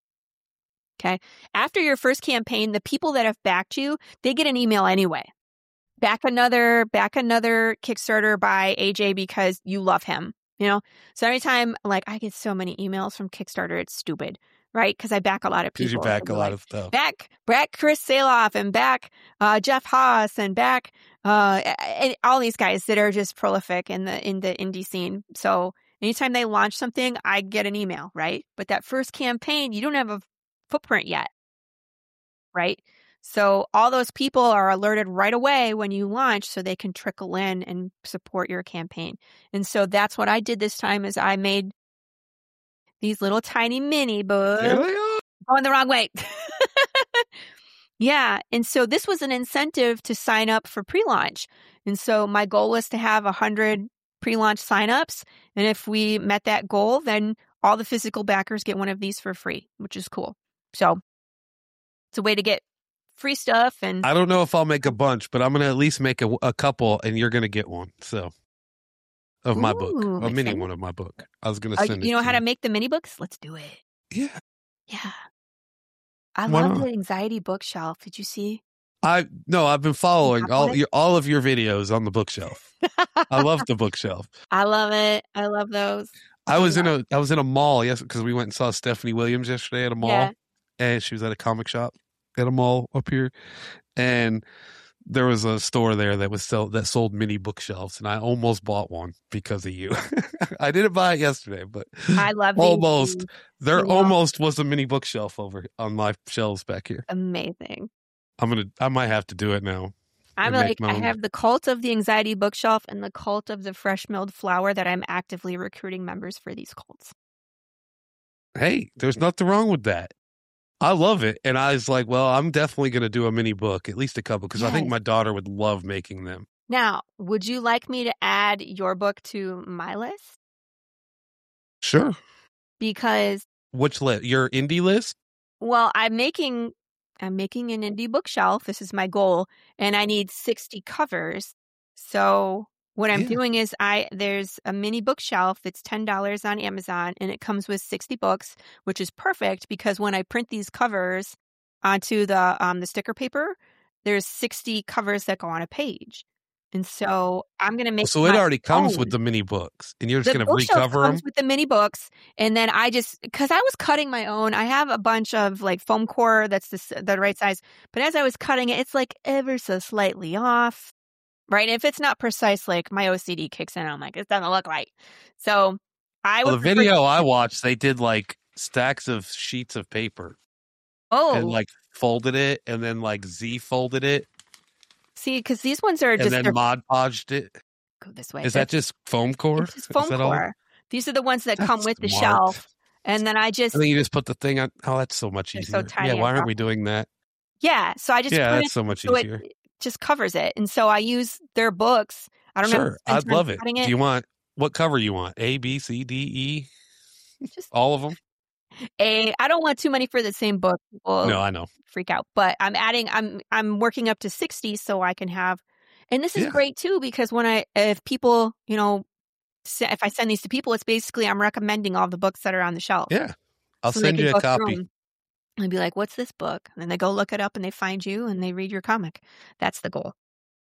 Okay. After your first campaign, the people that have backed you, they get an email anyway. Back another Kickstarter by AJ because you love him, So anytime, like, I get so many emails from Kickstarter, it's stupid. Right? Because I back a lot of people. Because you back a lot of stuff. Back Chris Saloff and back Jeff Haas and back and all these guys that are just prolific in the indie scene. So anytime they launch something, I get an email, right? But that first campaign, you don't have a footprint yet, right? So all those people are alerted right away when you launch so they can trickle in and support your campaign. And so that's what I did this time is I made these little tiny mini books. Going the wrong way. Yeah. And so this was an incentive to sign up for pre-launch. And so my goal was to have 100 pre-launch signups. And if we met that goal, then all the physical backers get one of these for free, which is cool. So it's a way to get free stuff. And I don't know if I'll make a bunch, but I'm going to at least make a couple, and you're going to get one. So of my book, a mini one of my book. I was going to send it. You know how to make the mini books? Let's do it. Yeah. Yeah. I love the anxiety bookshelf. Did you see? I've been following all of your videos on the bookshelf. I love the bookshelf. I love it. I love those. I was in a mall because we went and saw Stephanie Williams yesterday at a mall, and she was at a comic shop at a mall up here, and there was a store there that sold mini bookshelves, and I almost bought one because of you. I didn't buy it yesterday, but I love almost. There almost was a mini bookshelf over on my shelves back here. Amazing. I might have to do it now. I'm like, I have the cult of the anxiety bookshelf and the cult of the fresh milled flour that I'm actively recruiting members for these cults. Hey, there's nothing wrong with that. I love it. And I was like, well, I'm definitely going to do a mini book, at least a couple, because I think my daughter would love making them. Now, would you like me to add your book to my list? Sure. Because... Which list? Your indie list? Well, I'm making an indie bookshelf. This is my goal. And I need 60 covers. So what I'm doing is there's a mini bookshelf. It's $10 on Amazon, and it comes with 60 books, which is perfect because when I print these covers onto the sticker paper, there's 60 covers that go on a page. And so I'm going to make. So it already comes with the mini books, and you're just going to recover them with the mini books. And then because I was cutting my own, I have a bunch of like foam core that's the right size. But as I was cutting it, it's like ever so slightly off, right? And if it's not precise, like my OCD kicks in. I'm like, it doesn't look right. So the video I watched, they did like stacks of sheets of paper. Oh, and like folded it, and then like Z folded it. See, because these ones are just... And then Mod Podged it. Go this way. Is that just foam core? It's just foam core. These are the ones that come with the shelf. And then and then you just put the thing on. Oh, that's so much easier. So tiny. Yeah, why aren't we doing that? Yeah, so I just that's so much easier. It just covers it. And so I use their books. I don't know. Sure, I'd love it. Do you want... What cover you want? A, B, C, D, E? Just all of them? I don't want too many for the same book. No, I know. Freak out. But I'm working up to 60 so I can have... And this is great too, because if people, if I send these to people, it's basically I'm recommending all the books that are on the shelf. Yeah. I'll send you a copy. And be like, what's this book? And then they go look it up and they find you and they read your comic. That's the goal.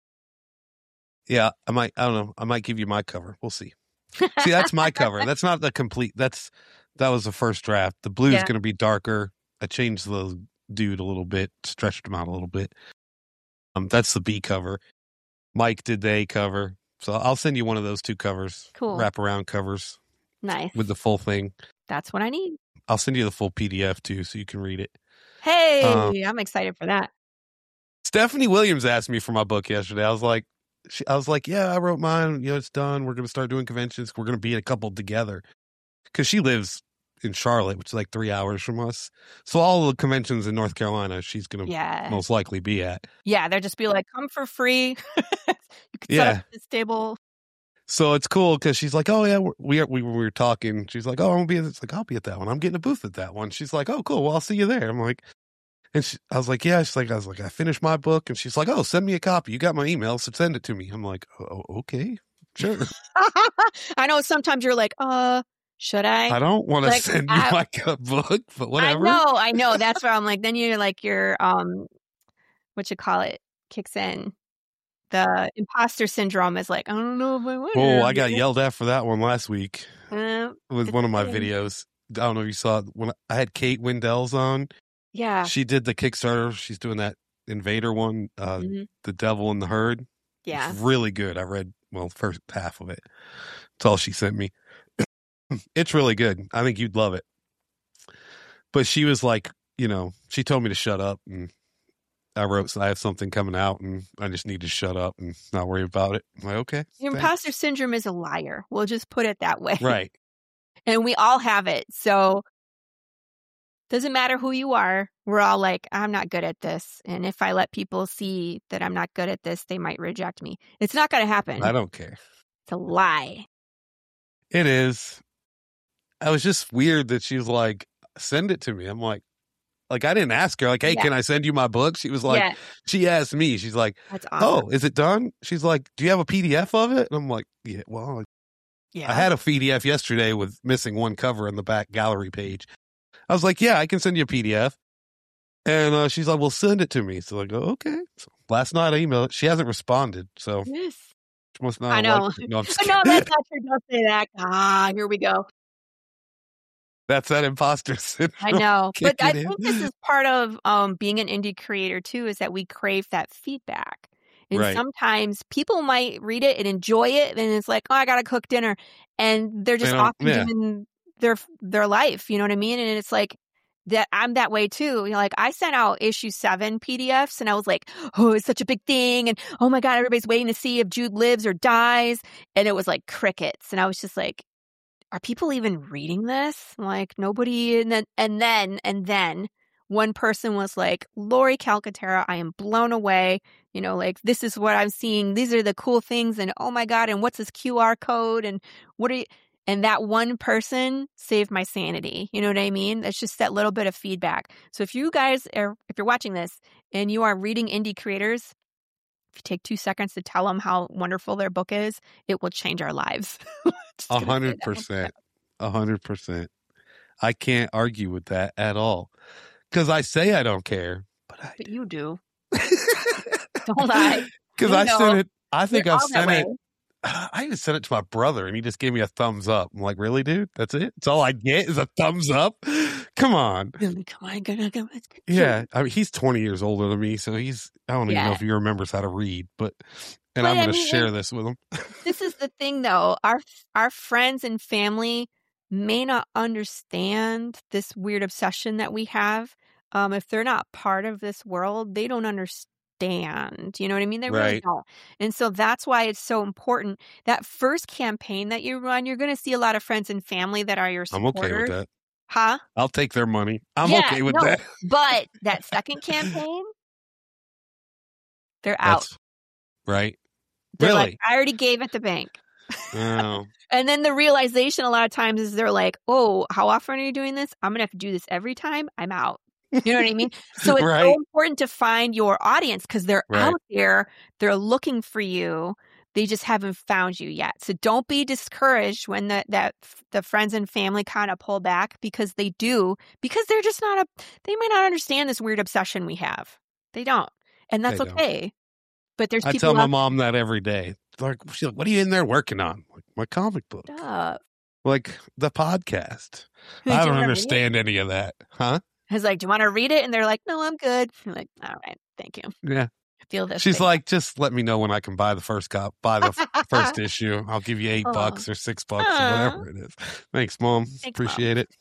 Yeah. I don't know. I might give you my cover. We'll see. See, that's my cover. That's not the complete. That was the first draft. The blue is going to be darker. I changed the dude a little bit, stretched him out a little bit. That's the B cover. Mike did the A cover. So I'll send you one of those two covers. Cool. Wraparound covers. Nice. With the full thing. That's what I need. I'll send you the full PDF too so you can read it. Hey, I'm excited for that. Stephanie Williams asked me for my book yesterday. I was like, yeah, I wrote mine. It's done. We're going to start doing conventions. We're going to be at a couple together. Because she lives in Charlotte, which is like 3 hours from us. So all the conventions in North Carolina, she's going to most likely be at. Yeah, they'll just be like, come for free. You can set up this table. So it's cool because she's like, oh yeah, we were talking. She's like, oh, I'll be at that one. I'm getting a booth at that one. She's like, oh, cool. Well, I'll see you there. I'm like, I was like, yeah. I was like, I finished my book, and she's like, oh, send me a copy. You got my email, so send it to me. I'm like, oh, okay, sure. I know sometimes you're like, should I? I don't want to send you my book, but whatever. I know. That's where I'm like, then you're like, what you call it, kicks in. The imposter syndrome is like, I don't know if I want to. Oh, I got yelled at for that one last week with one of my videos. I don't know if you saw it. When I had Kate Wendell's on. Yeah. She did the Kickstarter. She's doing that Invader one, The Devil in the Herd. Yeah. It's really good. I read, first half of it. That's all she sent me. It's really good. I think you'd love it. But she was like, she told me to shut up, and I have something coming out, and I just need to shut up and not worry about it. I'm like, okay. Your imposter syndrome is a liar. We'll just put it that way. Right. And we all have it. So doesn't matter who you are. We're all like, I'm not good at this. And if I let people see that I'm not good at this, they might reject me. It's not going to happen. I don't care. It's a lie. It is. I was just weird that she's like, send it to me. I'm like, Like, I didn't ask her, like, hey, Yeah. can I send you my book? She was like, Yeah. she asked me, she's like, That's awesome. oh, is it done? She's like, do you have a PDF of it? And I'm like, yeah, well, Yeah. I had a PDF yesterday with missing one cover in the back gallery page. I was like, yeah, I can send you a PDF. And she's like, well, send it to me. So I go, okay. So last night I emailed it. She hasn't responded. So Yes. she must not I have know. liked it. No, I'm just No, kidding. that's not true. Don't say that. Here we go. That's that imposter syndrome. I know. But I kicking think in. this is part of being an indie creator too, is that we crave that feedback. And Right. sometimes people might read it and enjoy it, and it's like, oh, I gotta cook dinner, and they're just They don't- often yeah. doing their life. You know what I mean? And it's like that. I'm that way too. You know, like I sent out issue 7 PDFs, and I was like, oh, it's such a big thing, and oh my god, everybody's waiting to see if Jude lives or dies, and it was like crickets, and I was just like, are people even reading this? Like nobody. And then one person was like, Lori Calcaterra, I am blown away. You know, like this is what I'm seeing. These are the cool things. And oh my God. And what's this QR code? And what are you? And that one person saved my sanity. You know what I mean? It's just that little bit of feedback. So if you guys are, if you're watching this and you are reading indie creators, if you take 2 seconds to tell them how wonderful their book is, it will change our lives. 100%. 100%. I can't argue with that at all. Because I say I don't care, but you do. Don't lie. Because I sent it. I think You're I've all that sent it. way. I even sent it to my brother, and he just gave me a thumbs up. I'm like, really, dude? That's it? That's all I get is a thumbs up? Come on. Come on, go. Yeah, I mean, he's 20 years older than me, so I don't even know Yeah. if he remembers how to read, but I'm But, I going to mean, share this with him. This is the thing, though. Our friends and family may not understand this weird obsession that we have. If they're not part of this world, they don't understand. You know what I mean? They really Right. don't. And so that's why it's so important. That first campaign that you run, you're going to see a lot of friends and family that are your I'm supporters. okay with that. Huh? I'll take their money. I'm Yeah, okay with no, that. But that second campaign, they're out. That's right. They're Really? like, I already gave at the bank. Oh. And then the realization a lot of times is they're like, oh, how often are you doing this? I'm going to have to do this every time. I'm out. You know what I mean? So it's Right. so important to find your audience because they're Right. out there. They're looking for you. They just haven't found you yet. So don't be discouraged when the friends and family kind of pull back because they do, because they're just they might not understand this weird obsession we have. They don't. And that's They don't. okay. But there's I people tell my out mom that every day. She's like, what are you in there working on? Like, my comic book. there. Like, the podcast. Do you I don't wanna read it? understand any of that. Huh? I was like, do you want to read it? And they're like, no, I'm good. I'm like, all right, thank you. Yeah. I feel this. She's thing. like, just let me know when I can buy the first first issue. I'll give you $8 Aw. or $6 or Aw. whatever it is. Thanks, Mom. Thanks, Appreciate it.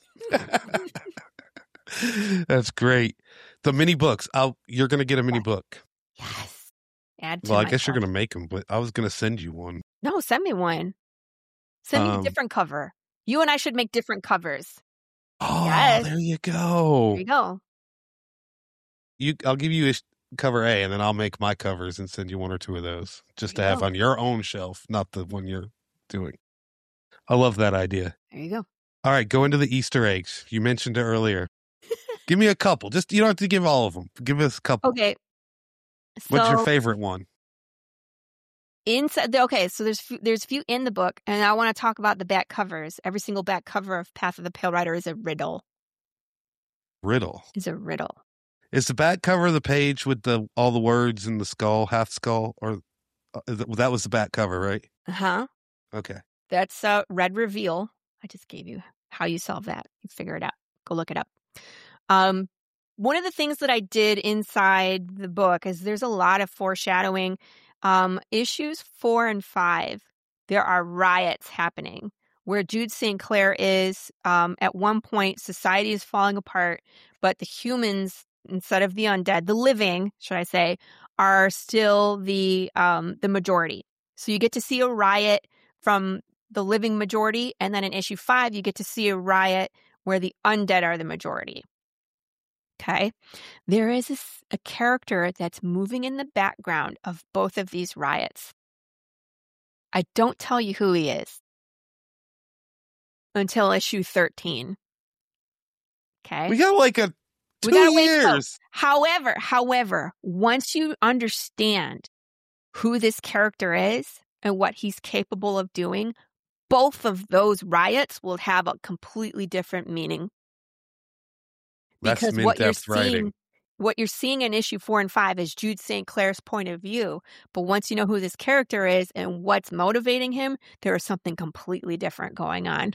That's great. The mini books. You're going to get a mini book. Yes. Add to Well, I my guess you're cart. going to make them, but I was going to send you one. No, send me one. Send me a different cover. You and I should make different covers. Oh, Yes. there you There go. you go. I'll give you cover A, and then I'll make my covers and send you one or two of those just to There you have go. on your own shelf, not the one you're doing. I love that idea. There you go. All right, go into the Easter eggs. You mentioned it earlier. Give me a couple. Just you don't have to give all of them. Give us a couple. Okay. What's your So favorite one? inside, okay, so there's a few in the book, and I want to talk about the back covers. Every single back cover of Path of the Pale Rider is a riddle. Riddle. Is a riddle. Is the back cover of the page with all the words and the skull, half skull, or that was the back cover, right? Uh-huh. Okay. That's Red Reveal. I just gave you how you solve that. You figure it out. Go look it up. One of the things that I did inside the book is there's a lot of foreshadowing. Issues 4 and 5, there are riots happening where Jude St. Clair is. At one point, society is falling apart, but the humans, instead of the undead, the living, should I say, are still the majority. So you get to see a riot from the living majority, and then in issue 5, you get to see a riot where the undead are the majority. Okay. There is a character that's moving in the background of both of these riots. I don't tell you who he is until issue 13. Okay. We got like a We 2 gotta wait. So, years. however, once you understand who this character is and what he's capable of doing, both of those riots will have a completely different meaning. That's Because some in-depth writing. what you're seeing in issue 4 and 5 is Jude St. Clair's point of view. But once you know who this character is and what's motivating him, there is something completely different going on.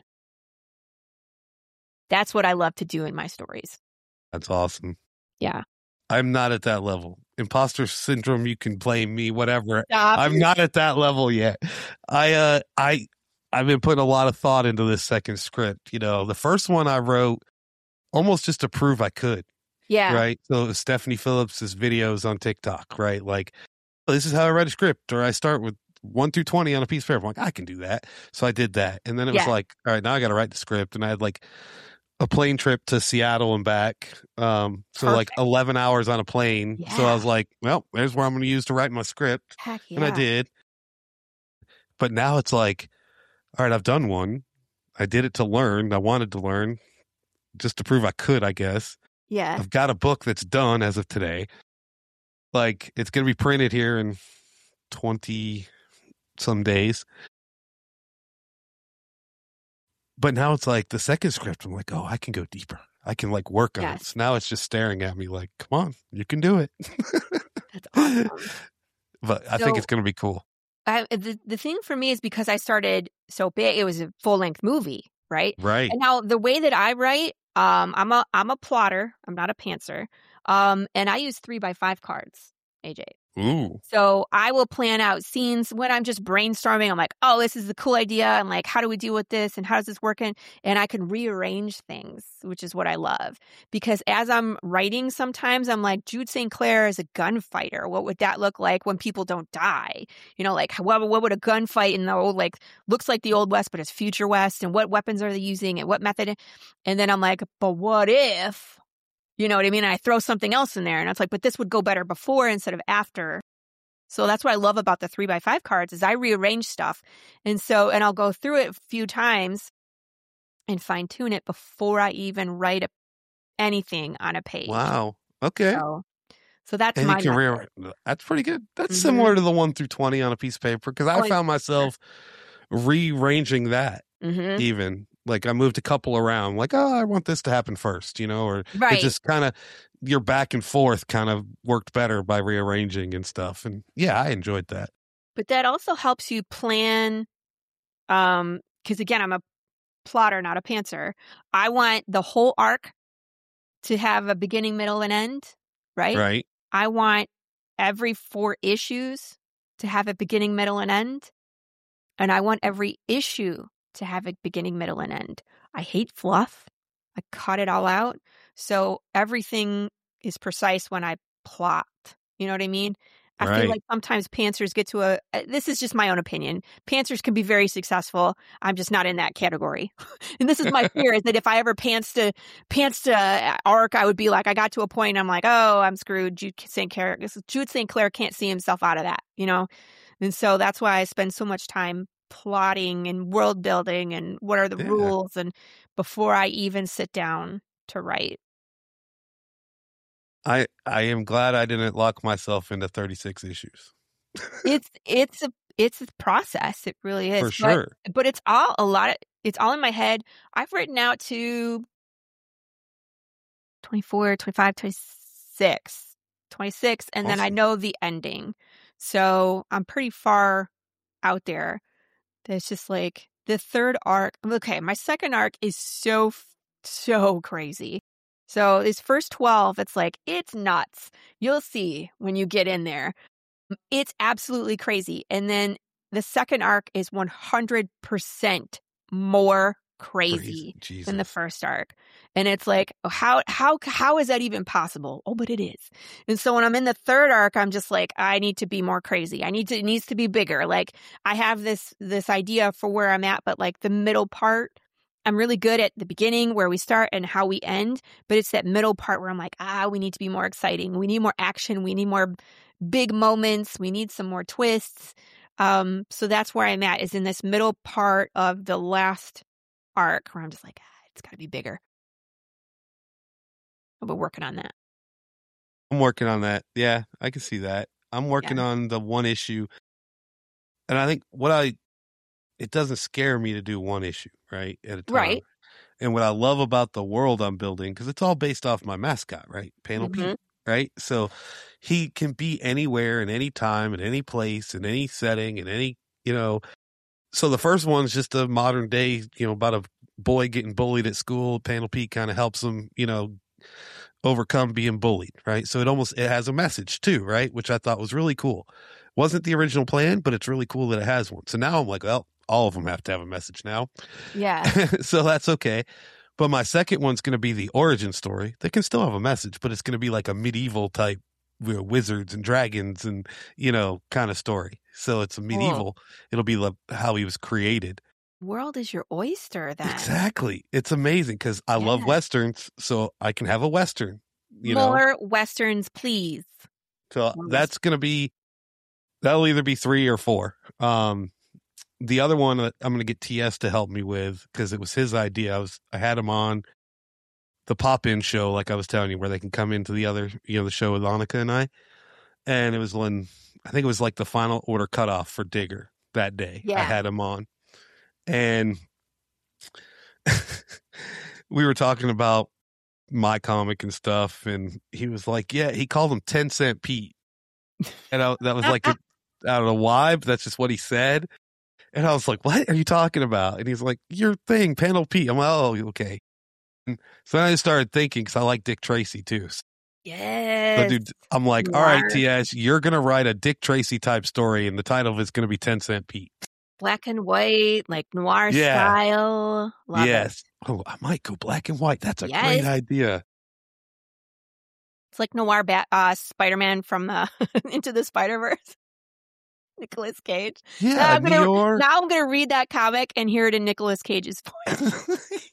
That's what I love to do in my stories. That's awesome. Yeah. I'm not at that level. Imposter syndrome, you can blame me, whatever. Stop. I'm not at that level yet. I've been putting a lot of thought into this second script. The first one I wrote almost just to prove I could. Yeah. Right. So Stephanie Phillips's videos on TikTok, right? Like, this is how I write a script, or I start with 1 through 20 on a piece of paper. I'm like, I can do that. So I did that. And then it was like, all right, now I got to write the script. And I had like a plane trip to Seattle and back. So like 11 hours on a plane. Yeah. So I was like, well, there's where I'm going to use to write my script. Heck yeah. And I did. But now it's like, all right, I've done one. I did it to learn. I wanted to learn just to prove I could, I guess. Yeah. I've got a book that's done as of today. Like, it's going to be printed here in 20 some days. But now it's like the second script, I'm like, oh, I can go deeper. I can like work on it. So now it's just staring at me like, come on, you can do it. That's awesome. But I think it's going to be cool. The thing for me is because I started so big, it was a full-length movie, right? Right. And now the way that I write, I'm a plotter. I'm not a pantser. And I use 3x5 cards, AJ. Ooh. So I will plan out scenes when I'm just brainstorming. I'm like, oh, this is a cool idea. And like, how do we deal with this? And how does this work? And I can rearrange things, which is what I love. Because as I'm writing, sometimes I'm like, Jude St. Clair is a gunfighter. What would that look like when people don't die? Like what would a gunfight in the old, like, looks like the Old West, but it's future West? And what weapons are they using? And what method? And then I'm like, but what if... You know what I mean? And I throw something else in there and it's like, but this would go better before instead of after. So that's what I love about the 3x5 cards is I rearrange stuff. And I'll go through it a few times and fine tune it before I even write anything on a page. Wow. Okay. So that's and my you can that's pretty good. That's similar to the 1 through 20 on a piece of paper because I found myself rearranging that even. Like I moved a couple around, like, oh, I want this to happen first, or it just kind of your back and forth kind of worked better by rearranging and stuff. And yeah, I enjoyed that. But that also helps you plan. Because again, I'm a plotter, not a pantser. I want the whole arc to have a beginning, middle, and end, right? Right. I want every 4 issues to have a beginning, middle, and end. And I want every issue to have a beginning, middle, and end. I hate fluff. I cut it all out. So everything is precise when I plot. You know what I mean? I feel like sometimes pantsers get to this is just my own opinion. Pantsers can be very successful. I'm just not in that category. And this is my fear is that if I ever pantsed a arc, I would be like, I got to a point and I'm like, oh, I'm screwed. Jude St. Clair can't see himself out of that, And so that's why I spend so much time plotting and world building and what are the rules and before I even sit down to write. I am glad I didn't lock myself into 36 issues. It's a process. It really is. For sure. But it's all it's all in my head. I've written out to 24, 25, 26, and then I know the ending. So I'm pretty far out there. It's just like the third arc. Okay, my second arc is so crazy. So these first 12, it's nuts. You'll see when you get in there. It's absolutely crazy. And then the second arc is 100% more crazy than the first arc. And it's like, how is that even possible? Oh, but it is. And so when I'm in the third arc, I'm just like, I need to be more crazy. It needs to be bigger. Like I have this idea for where I'm at, but like the middle part, I'm really good at the beginning where we start and how we end, but it's that middle part where I'm like, we need to be more exciting. We need more action. We need more big moments. We need some more twists. So that's where I'm at is in this middle part of the last arc where I'm just like, it's got to be bigger. We're working on that. I'm working on that. Yeah, I can see that. I'm working on the one issue. And I think it doesn't scare me to do one issue, right, at a time. Right. And what I love about the world I'm building, because it's all based off my mascot, right? Panel Pete, right? So he can be anywhere and any time and any place in any setting and any, so the first one's just a modern day, about a boy getting bullied at school. Panel Pete kind of helps him, overcome being bullied, right? So it has a message too, right? Which I thought was really cool. Wasn't the original plan, but it's really cool that it has one. So now I'm like, well, all of them have to have a message now. Yeah. So that's okay. But my second one's going to be the origin story. They can still have a message, but it's going to be like a medieval type wizards and dragons and, kind of story. So it's a medieval. It'll be like how he was created. World is your oyster then. Exactly. It's amazing because I love Westerns, so I can have a Western. More Westerns, please. So that's going to be, that'll either be 3 or 4. The other one I'm going to get TS to help me with because it was his idea. I had him on the pop-in show, like I was telling you, where they can come into the other, the show with Annika and I. And it was when, I think it was like the final order cutoff for Digger that day. Yeah. I had him on. And we were talking about my comic and stuff. And he was like, yeah, he called him 10 Cent Pete. And that was like, I don't know why, but that's just what he said. And I was like, what are you talking about? And he's like, your thing, Panel Pete. I'm like, oh, okay. And so then I started thinking, because I like Dick Tracy too. Yes. So, dude, I'm like, all right, TS, you're going to write a Dick Tracy type story, and the title of it's going to be 10 Cent Pete. Black and white, like noir style. Love it. Oh, I might go black and white. That's a great idea. It's like noir Spider-Man from Into the Spider-Verse. Nicolas Cage. Yeah, now I'm going to read that comic and hear it in Nicolas Cage's voice.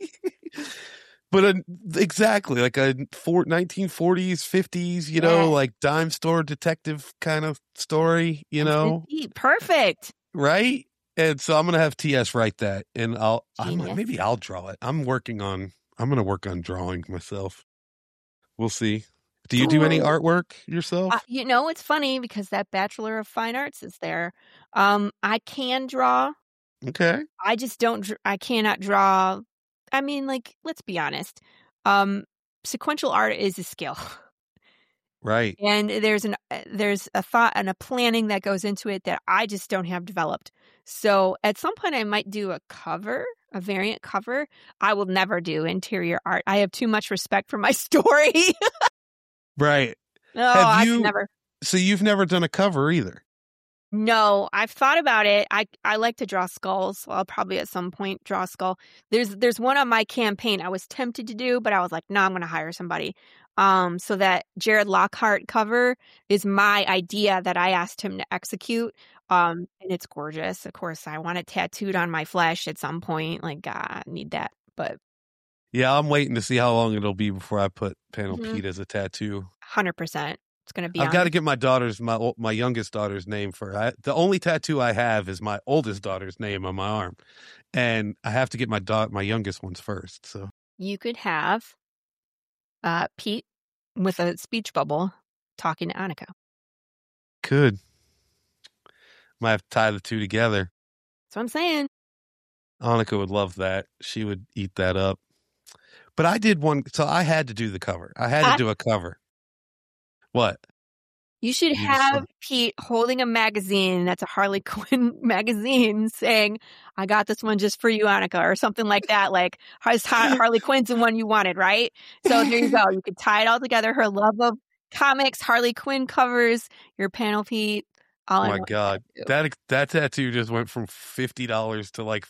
But exactly, like a 1940s, 50s, like dime store detective kind of story, Perfect. Right? And so I'm going to have TS write that, and maybe I'll draw it. I'm going to work on drawing myself. We'll see. Do you do any artwork yourself? It's funny because that Bachelor of Fine Arts is there. I can draw. Okay. I cannot draw. I mean, like, let's be honest. Sequential art is a skill. Right. And there's a thought and a planning that goes into it that I just don't have developed. So at some point I might do a variant cover. I will never do interior art. I have too much respect for my story. Right. No, never. So you've never done a cover either? No, I've thought about it. I like to draw skulls. So I'll probably at some point draw a skull. There's one on my campaign I was tempted to do, but I was like, no, I'm going to hire somebody. So that Jared Lockhart cover is my idea that I asked him to execute. And it's gorgeous. Of course, I want it tattooed on my flesh at some point. Like, I need that. But yeah, I'm waiting to see how long it'll be before I put Panel Pete as a tattoo. 100%. It's going to be. I've got to get my youngest daughter's name for it. The only tattoo I have is my oldest daughter's name on my arm, and I have to get my youngest ones first. So you could have Pete with a speech bubble talking to Annika. Could. Might have to tie the two together. That's what I'm saying. Annika would love that. She would eat that up. But I did one, so I had to do the cover. I had to do a cover. What? You should have Pete holding a magazine that's a Harley Quinn magazine saying, I got this one just for you, Annika, or something like that. Like, Harley Quinn's the one you wanted, right? So there you go. You could tie it all together. Her love of comics, Harley Quinn covers, your Panel Pete. Oh my God. That tattoo just went from $50 to like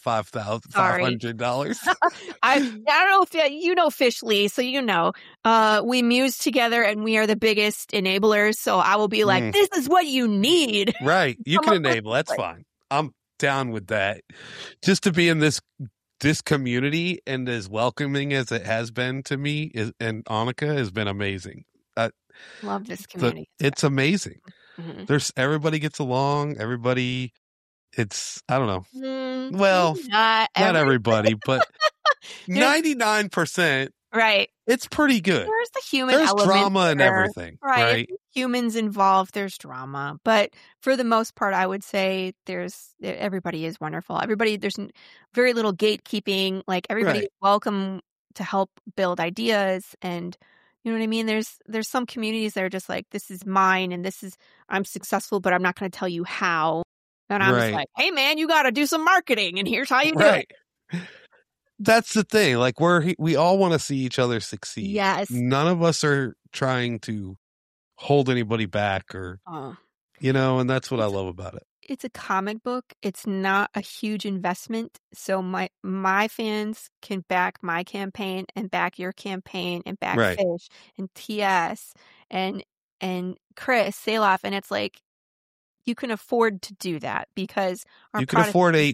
$500. I don't know if you know Fish Lee, so we muse together and we are the biggest enablers. So I will be like, this is what you need. Right. You can enable. That's fine. I'm down with that. Just to be in this community and as welcoming as it has been to me and Annika has been amazing. Love this community. It's amazing. Mm-hmm. Everybody gets along. Everybody, I don't know. Well, not everybody, but 99% Right. It's pretty good. There's the human There's element drama and there. everything, Right. right? If there's humans involved, there's drama. But for the most part, I would say everybody is wonderful. There's very little gatekeeping. Like everybody is welcome to help build ideas, and you know what I mean? There's some communities that are just like, this is mine and I'm successful, but I'm not going to tell you how. And I'm just like, hey man, you got to do some marketing and here's how you do it. That's the thing. Like we all want to see each other succeed. Yes. None of us are trying to hold anybody back or, and that's what I love about it. It's a comic book. It's not a huge investment. So my fans can back my campaign and back your campaign and back Fish and TS and Chris Saloff. And it's like, you can afford to do that because you can afford $8,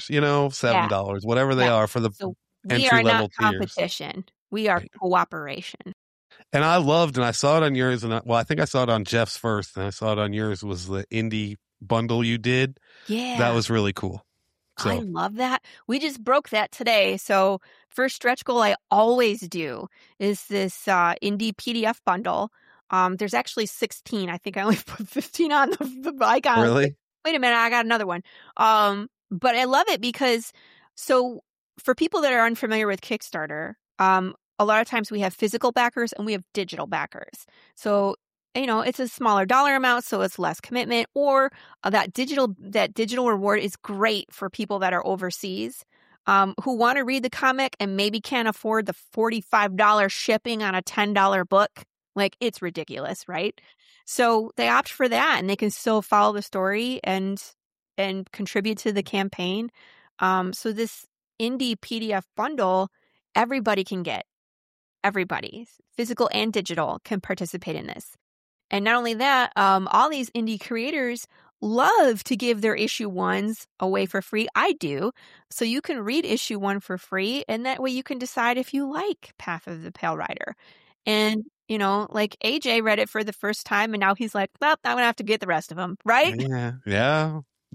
$7, whatever they are for the entry level tiers. We are not competition. We are cooperation. And I loved, and I saw it on yours, and I think I saw it on Jeff's first, and I saw it on yours, was the indie bundle you did. Yeah. That was really cool. So. I love that. We just broke that today. So first stretch goal I always do is this indie PDF bundle. There's actually 16. I think I only put 15 on the icon. Really? Wait a minute, I got another one. But I love it because, so for people that are unfamiliar with Kickstarter, a lot of times we have physical backers and we have digital backers. So, it's a smaller dollar amount, so it's less commitment. Or that digital reward is great for people that are overseas, who want to read the comic and maybe can't afford the $45 shipping on a $10 book. Like, it's ridiculous, right? So they opt for that, and they can still follow the story and contribute to the campaign. So this indie PDF bundle, everybody can get. Everybody, physical and digital, can participate in this. And not only that, all these indie creators love to give their issue 1s away for free. I do. So you can read issue 1 for free, and that way you can decide if you like Path of the Pale Rider. And, like AJ read it for the first time, and now he's like, well, I'm going to have to get the rest of them, right? Yeah.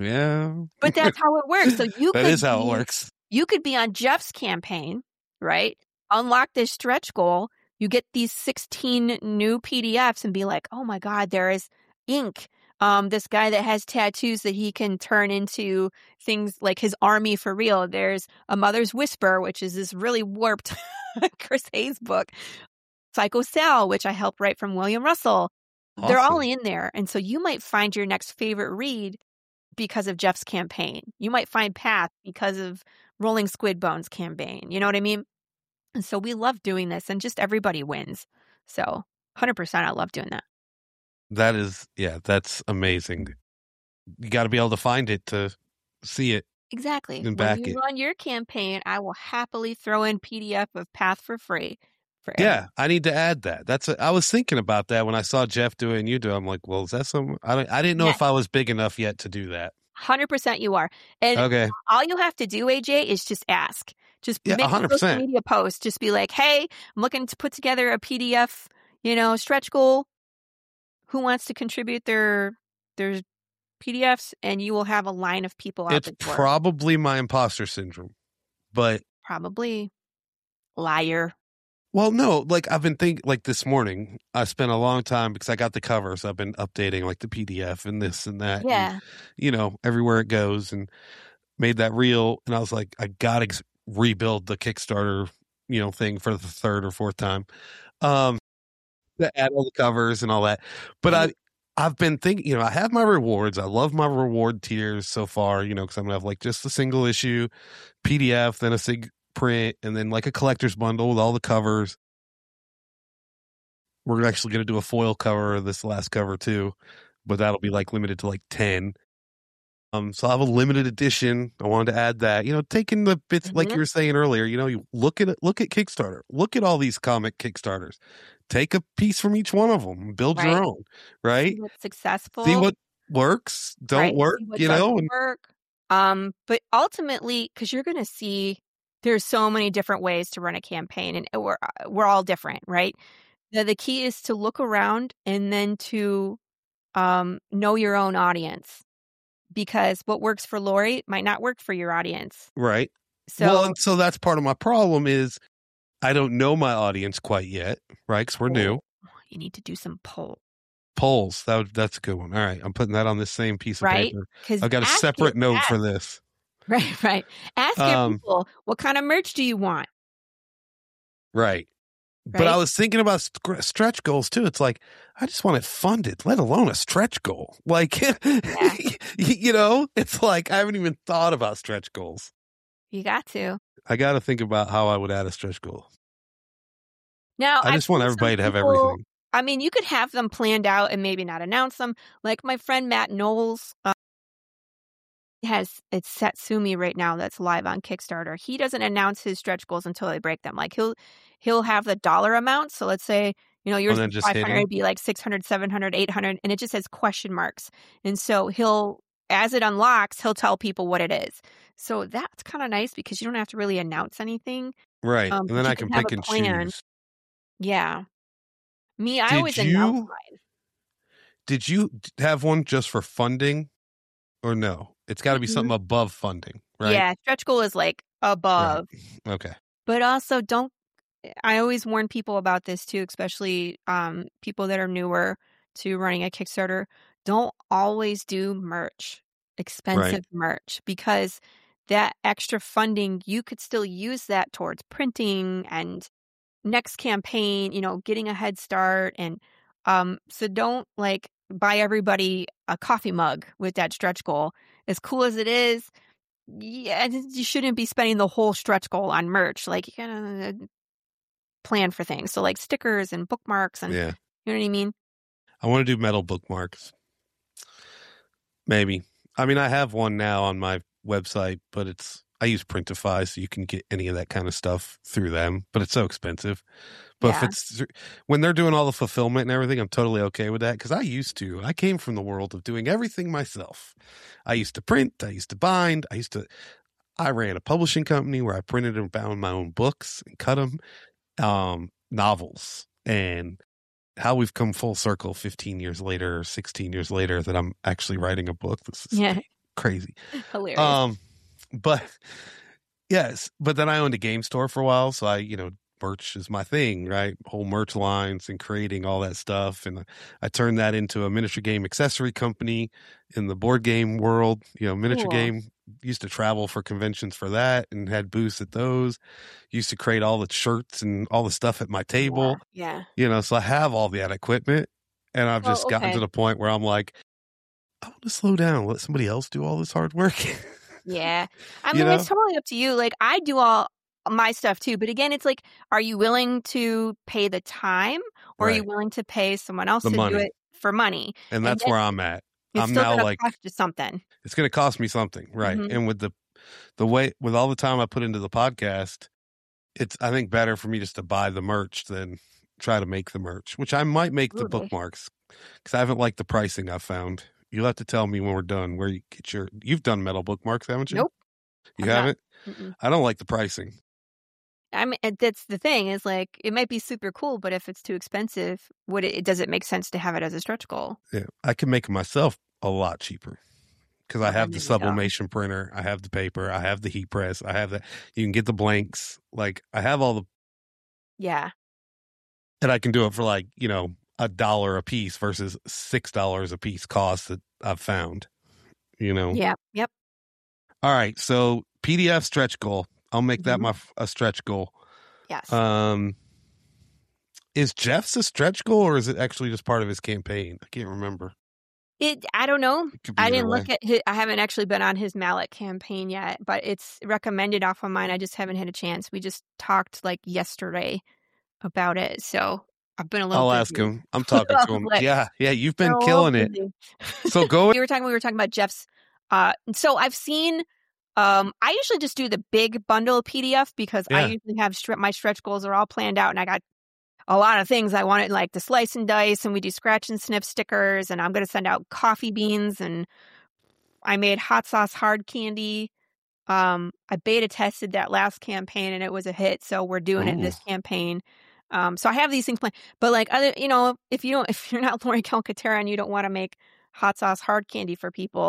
But that's how it works. So that is how it works. You could be on Jeff's campaign, right? Unlock this stretch goal. You get these 16 new PDFs and be like, oh my God, there is ink. This guy that has tattoos that he can turn into things like his army for real. There's A Mother's Whisper, which is this really warped Chris Hayes book. Psycho Sal, which I helped write from William Russell. Awesome. They're all in there. And so you might find your next favorite read because of Jeff's campaign. You might find Path because of Rolling Squid Bones campaign. You know what I mean? And so we love doing this, and just everybody wins. So 100% I love doing that. That's amazing. You got to be able to find it to see it. Exactly. And back when you run your campaign, I will happily throw in PDF of Path for free. I need to add that. I was thinking about that when I saw Jeff do it and you do it. I'm like, well, is that some? I didn't know if I was big enough yet to do that. 100% you are. And all you have to do, AJ, is just ask. Just make a social media post. Just be like, hey, I'm looking to put together a PDF, stretch goal. Who wants to contribute their PDFs? And you will have a line of people out the door. It's probably my imposter syndrome, but probably. Liar. Well, no, like I've been thinking, like this morning, I spent a long time because I got the cover, so I've been updating like the PDF and this and that. Yeah. And, everywhere it goes, and made that reel. And I was like, I got to rebuild the Kickstarter, thing for the third or fourth time. To add all the covers and all that. But I've been thinking, I have my rewards. I love my reward tiers so far, because I'm going to have like just a single issue PDF, then a sig print, and then like a collector's bundle with all the covers. We're actually going to do a foil cover of this last cover too, but that'll be like limited to like 10. So I have a limited edition. I wanted to add that, taking the bits like you were saying earlier, you look at Kickstarter, look at all these comic Kickstarters, take a piece from each one of them, build your own, right? See what's successful. See what works, don't work, work. But ultimately, because you're going to see there's so many different ways to run a campaign, and we're all different, right? The key is to look around and then to know your own audience, because what works for Lori might not work for your audience. Right. So that's part of my problem is I don't know my audience quite yet, right? Because we're new. You need to do some Polls. That's a good one. All right. I'm putting that on this same piece of right? paper. Because I've got a separate note for this. Right. Ask your people, what kind of merch do you want? Right. But I was thinking about stretch goals too. It's like, I just want it funded, let alone a stretch goal. Like, you know, it's like, I haven't even thought about stretch goals. You got to. I got to think about how I would add a stretch goal. Now, I just want everybody to have everything. I mean, you could have them planned out and maybe not announce them. Like my friend Matt Knowles it's Satsumi right now that's live on Kickstarter. He doesn't announce his stretch goals until they break them. Like he'll have the dollar amount. So let's say, you know, yours is 500, it'd be like 600, 700, 800, and it just has question marks. And so as it unlocks, he'll tell people what it is. So that's kind of nice because you don't have to really announce anything. Right. And then I can pick and choose. Yeah. I always announce mine. Did you have one just for funding or no? It's got to be something above funding, right? Yeah, stretch goal is like above. Right. Okay. But also I always warn people about this too, especially people that are newer to running a Kickstarter. Don't always do merch, expensive merch, because that extra funding, you could still use that towards printing and next campaign, you know, getting a head start. And so don't like buy everybody a coffee mug with that stretch goal. As cool as it is, you shouldn't be spending the whole stretch goal on merch. Like, you gotta plan for things. So like stickers and bookmarks and you know what I mean? I want to do metal bookmarks. Maybe. I mean, I have one now on my website, but I use Printify, so you can get any of that kind of stuff through them, but it's so expensive. But if it's when they're doing all the fulfillment and everything, I'm totally okay with that because I came from the world of doing everything myself. I used to print, I used to bind, I ran a publishing company where I printed and bound my own books and cut them, novels, and how we've come full circle 15 years later or 16 years later that I'm actually writing a book. This is crazy. Hilarious. But then I owned a game store for a while. So merch is my thing, right? Whole merch lines and creating all that stuff. And I turned that into a miniature game accessory company in the board game world. Miniature game, used to travel for conventions for that and had booths at those. Used to create all the shirts and all the stuff at my table. Yeah. So I have all that equipment and I've just gotten to the point where I'm like, I want to slow down, let somebody else do all this hard work. Yeah. I mean, it's totally up to you. Like, I do all my stuff too. But again, it's like, are you willing to pay the time or are you willing to pay someone else to do it for money? And that's where I'm at. I'm now like, cost you something. It's going to cost me something. Right. Mm-hmm. And with with all the time I put into the podcast, it's, I think, better for me just to buy the merch than try to make the merch, which I might make the bookmarks because I haven't liked the pricing I've found. You'll have to tell me when we're done where you get you've done metal bookmarks, haven't you? Nope. You haven't? I don't like the pricing. I mean, that's the thing is like, it might be super cool, but if it's too expensive, does it make sense to have it as a stretch goal? Yeah. I can make it myself a lot cheaper because I have the sublimation printer. I have the paper. I have the heat press. I have that. You can get the blanks. Like I have all the. Yeah. And I can do it for like, $1 a piece versus $6 a piece cost that I've found, Yeah. Yep. All right. So PDF stretch goal. I'll make that a stretch goal. Yes. Is Jeff's a stretch goal or is it actually just part of his campaign? I can't remember. I don't know. I didn't look at I haven't actually been on his Mallet campaign yet, but it's recommended off of mine. I just haven't had a chance. We just talked like yesterday about it. So I've been a little busy. Ask him. I'm talking to him. Yeah. You've been killing it. So go. We were talking about Jeff's. So I've seen. I usually just do the big bundle PDF because I usually have my stretch goals are all planned out, and I got a lot of things I wanted, like the slice and dice, and we do scratch and sniff stickers, and I'm going to send out coffee beans, and I made hot sauce hard candy. I beta tested that last campaign, and it was a hit, so we're doing it this campaign. So I have these things planned, but like other, if you're not Lori Calcaterra and you don't want to make hot sauce hard candy for people,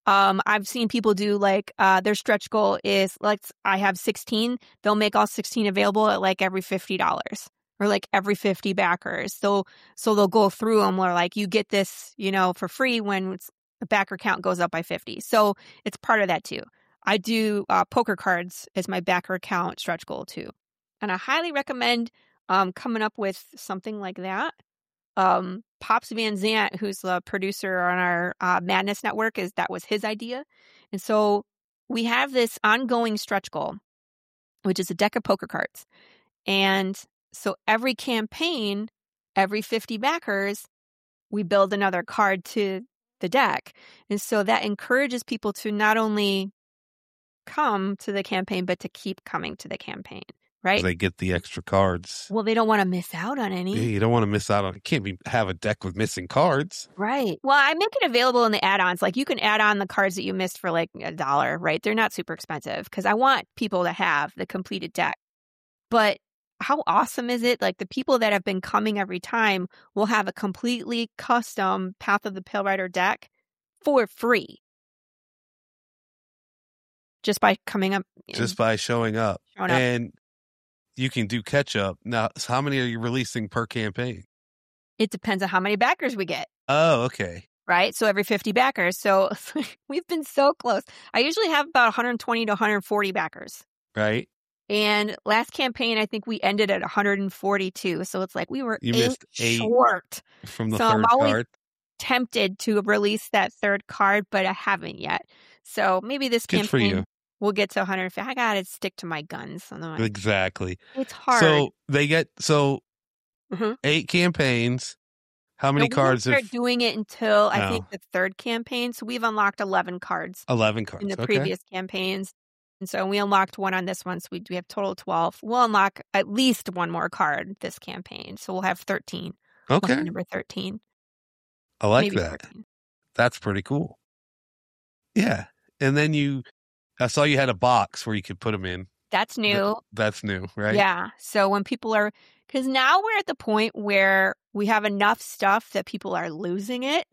I've seen people do like their stretch goal is I have 16. They'll make all 16 available at like every $50 or like every 50 backers. So they'll go through them where like you get this, for free when the backer count goes up by 50. So it's part of that too. I do poker cards as my backer count stretch goal too. And I highly recommend coming up with something like that. Pops Van Zant, who's the producer on our Madness Network, that was his idea. And so we have this ongoing stretch goal, which is a deck of poker cards. And so every campaign, every 50 backers, we build another card to the deck. And so that encourages people to not only come to the campaign, but to keep coming to the campaign. Right? They get the extra cards. Well, they don't want to miss out on any. Yeah, you don't want to miss out on it. Can't have a deck with missing cards. Right. Well, I make it available in the add-ons. Like you can add on the cards that you missed for like $1, right? They're not super expensive because I want people to have the completed deck. But how awesome is it? Like the people that have been coming every time will have a completely custom Path of the Pale Rider deck for free. Just by coming up. Just by showing up. And you can do catch up. Now, how many are you releasing per campaign? It depends on how many backers we get. Oh, okay. Right? So every 50 backers. So we've been so close. I usually have about 120 to 140 backers. Right. And last campaign, I think we ended at 142. So it's like we were eight short. From the so third I'm always card. Tempted to release that third card, but I haven't yet. So maybe this Good for campaign you. We'll get to 150. I got to stick to my guns. Exactly. It's hard. So they get 8 campaigns. How many cards? We didn't start doing it until I think the third campaign. So we've unlocked 11 cards. 11 cards in the previous campaigns, and so we unlocked one on this one. So we have total 12. We'll unlock at least one more card this campaign. So we'll have 13. Okay, number 13. I like Maybe that. 14. That's pretty cool. Yeah, and then I saw you had a box where you could put them in. That's new. That's new, right? Yeah. So when people because now we're at the point where we have enough stuff that people are losing it.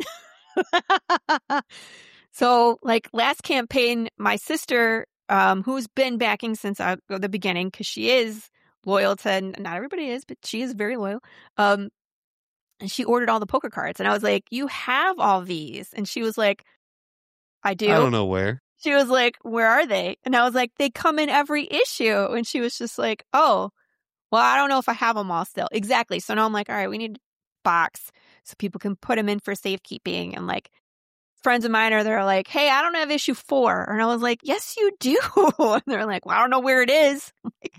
So like last campaign, my sister, who's been backing since the beginning, because she is loyal to, not everybody is, but she is very loyal. And she ordered all the poker cards. And I was like, you have all these. And she was like, I do. I don't know where. She was like, where are they? And I was like, they come in every issue. And she was just like, oh, well, I don't know if I have them all still. Exactly. So now I'm like, all right, we need a box so people can put them in for safekeeping. And like friends of mine they're like, hey, I don't have issue 4. And I was like, yes, you do. And they're like, well, I don't know where it is.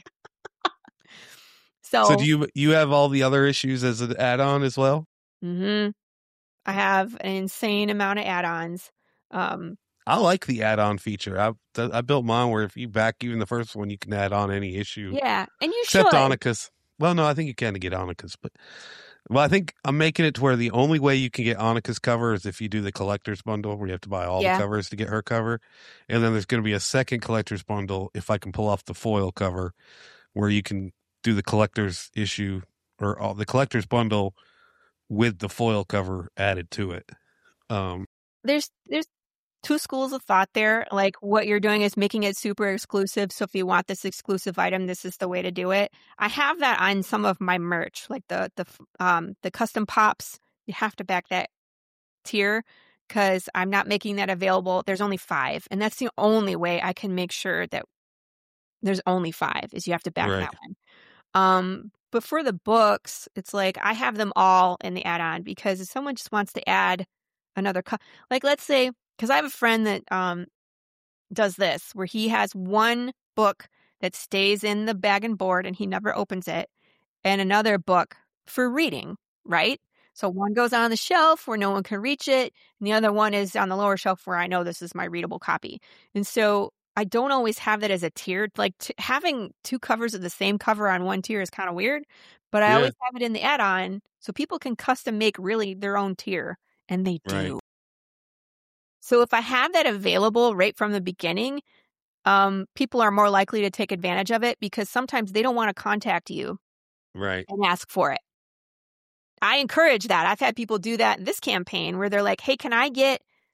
So do you have all the other issues as an add-on as well? Mm-hmm. I have an insane amount of add-ons. I like the add-on feature. I built mine where if you back even the first one, you can add on any issue. Yeah, and you except should. Onica's. Well, no, I think you can get Onica's, but I think I'm making it to where the only way you can get Onica's cover is if you do the collector's bundle, where you have to buy all the covers to get her cover, and then there's going to be a second collector's bundle if I can pull off the foil cover, where you can do the collector's issue or the collector's bundle with the foil cover added to it. There's 2 schools of thought there. Like what you're doing is making it super exclusive. So if you want this exclusive item, this is the way to do it. I have that on some of my merch, like the custom pops. You have to back that tier because I'm not making that available. There's only 5, and that's the only way I can make sure that there's only 5 is you have to back that one. But for the books, it's like I have them all in the add-on because if someone just wants to add another like let's say, because I have a friend that does this where he has one book that stays in the bag and board and he never opens it, and another book for reading, right? So one goes on the shelf where no one can reach it, and the other one is on the lower shelf where I know this is my readable copy. And so I don't always have that as a tier. Like having 2 covers of the same cover on one tier is kind of weird, but I always have it in the add-on so people can custom make really their own tier, and they do. Right. So if I have that available right from the beginning, people are more likely to take advantage of it because sometimes they don't want to contact you and ask for it. I encourage that. I've had people do that in this campaign where they're like, hey, can I get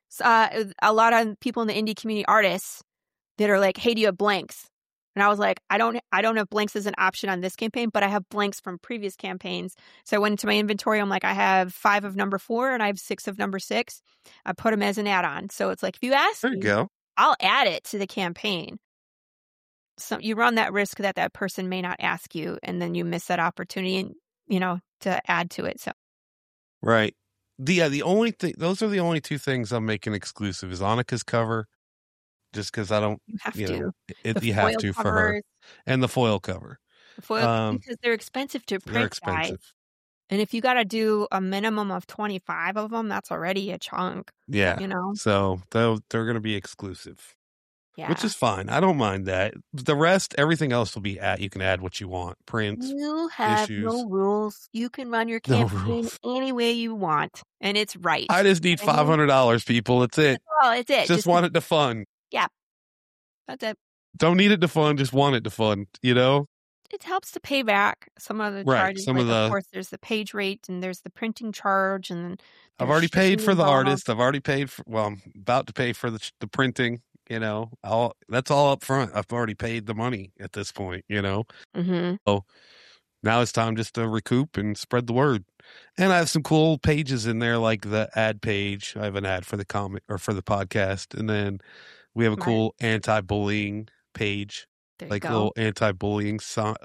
a lot of people in the indie community, artists that are like, hey, do you have blanks? And I was like, I don't have blanks as an option on this campaign, but I have blanks from previous campaigns. So I went into my inventory. I'm like, I have 5 of number 4 and I have 6 of number 6. I put them as an add-on. So it's like, if you ask There you me, go. I'll add it to the campaign. So you run that risk that person may not ask you, and then you miss that opportunity, and to add to it. So right. The only thing, those are the only 2 things I'm making exclusive is Annika's cover, just because I don't, you have you know, to. you have to for her, and the foil cover. The foil, because they're expensive to print. They're expensive. Guys. And if you got to do a minimum of 25 of them, that's already a chunk. Yeah. So they're going to be exclusive. Yeah. Which is fine. I don't mind that. The rest, everything else will be you can add what you want. Prints, you have issues. No rules. You can run your campaign any way you want, and it's right. I just need $500, people. That's it. Well, it's it. Just want it to fund. Yeah. That's it. Don't need it to fund. Just want it to fund, It helps to pay back some of the charges. Of course, there's the page rate and there's the printing charge, and then I've already paid for the artist. I've already paid for. Well, I'm about to pay for the printing. That's all up front. I've already paid the money at this point. Mm-hmm. So now it's time just to recoup and spread the word. And I have some cool pages in there, like the ad page. I have an ad for the comic or for the podcast, and then we have a cool anti-bullying page. Like a little anti-bullying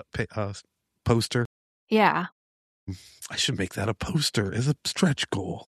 poster. Yeah. I should make that a poster as a stretch goal.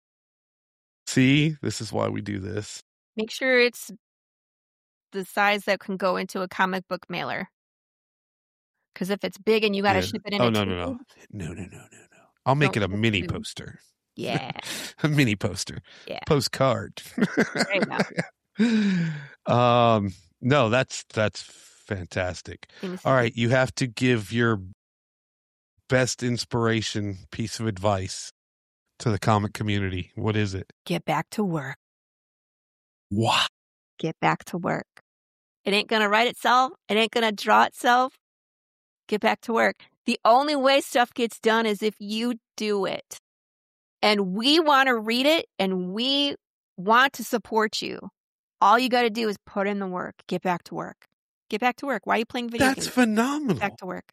See, this is why we do this. Make sure it's the size that can go into a comic book mailer. Because if it's big and you got to ship it in No. I'll make it a mini poster. Yeah. A mini poster. Yeah. Postcard. There you go. No, that's fantastic. All right, you have to give your best inspiration piece of advice to the comic community. What is it? Get back to work. What? Get back to work. It ain't going to write itself. It ain't going to draw itself. Get back to work. The only way stuff gets done is if you do it. And we want to read it, and we want to support you. All you got to do is put in the work. Get back to work. Get back to work. Why are you playing video games? That's phenomenal. Get back to work.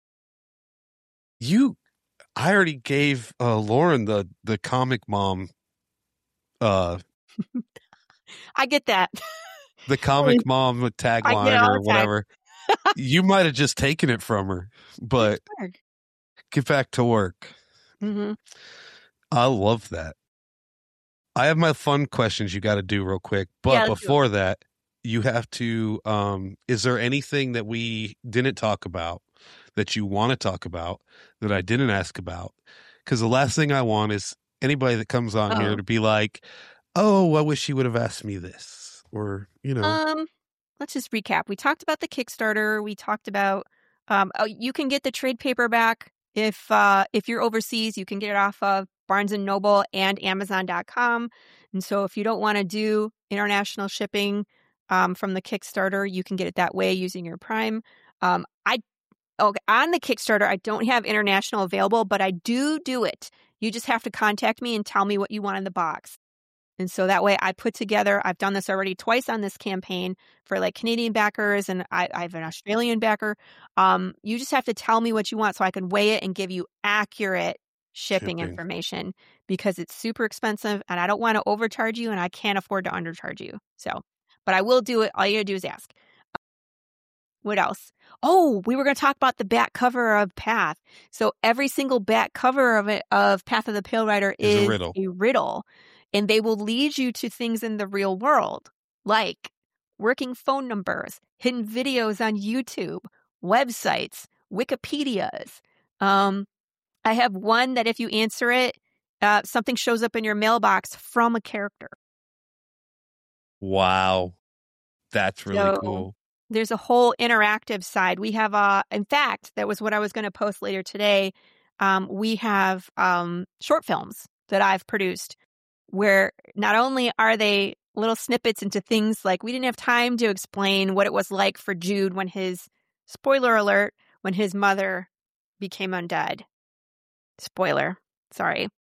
I already gave Lauren the comic mom. I get that. The comic mom tagline or whatever. You might have just taken it from her, but get back to work. Mm-hmm. I love that. I have my fun questions you got to do real quick, but before that, you have to. Is there anything that we didn't talk about that you want to talk about that I didn't ask about? Because the last thing I want is anybody that comes on here to be like, "Oh, I wish you would have asked me this," or Let's just recap. We talked about the Kickstarter. We talked about you can get the trade paperback if you're overseas. You can get it off of Barnes & Noble and Amazon.com. And so if you don't want to do international shipping from the Kickstarter, you can get it that way using your Prime. On the Kickstarter, I don't have international available, but I do it. You just have to contact me and tell me what you want in the box. And so that way I've done this already twice on this campaign for like Canadian backers, and I have an Australian backer. You just have to tell me what you want so I can weigh it and give you accurate shipping information, because it's super expensive and I don't want to overcharge you and I can't afford to undercharge you. So, but I will do it. All you gotta do is ask. What else? Oh, we were going to talk about the back cover of Path. So every single back cover of Path of the Pale Rider is a riddle. And they will lead you to things in the real world, like working phone numbers, hidden videos on YouTube, websites, Wikipedias. I have one that if you answer it, something shows up in your mailbox from a character. Wow. That's really cool. There's a whole interactive side. We have, in fact, that was what I was going to post later today. We have short films that I've produced, where not only are they little snippets into things like we didn't have time to explain what it was like for Jude when spoiler alert, when his mother became undead. Spoiler, sorry.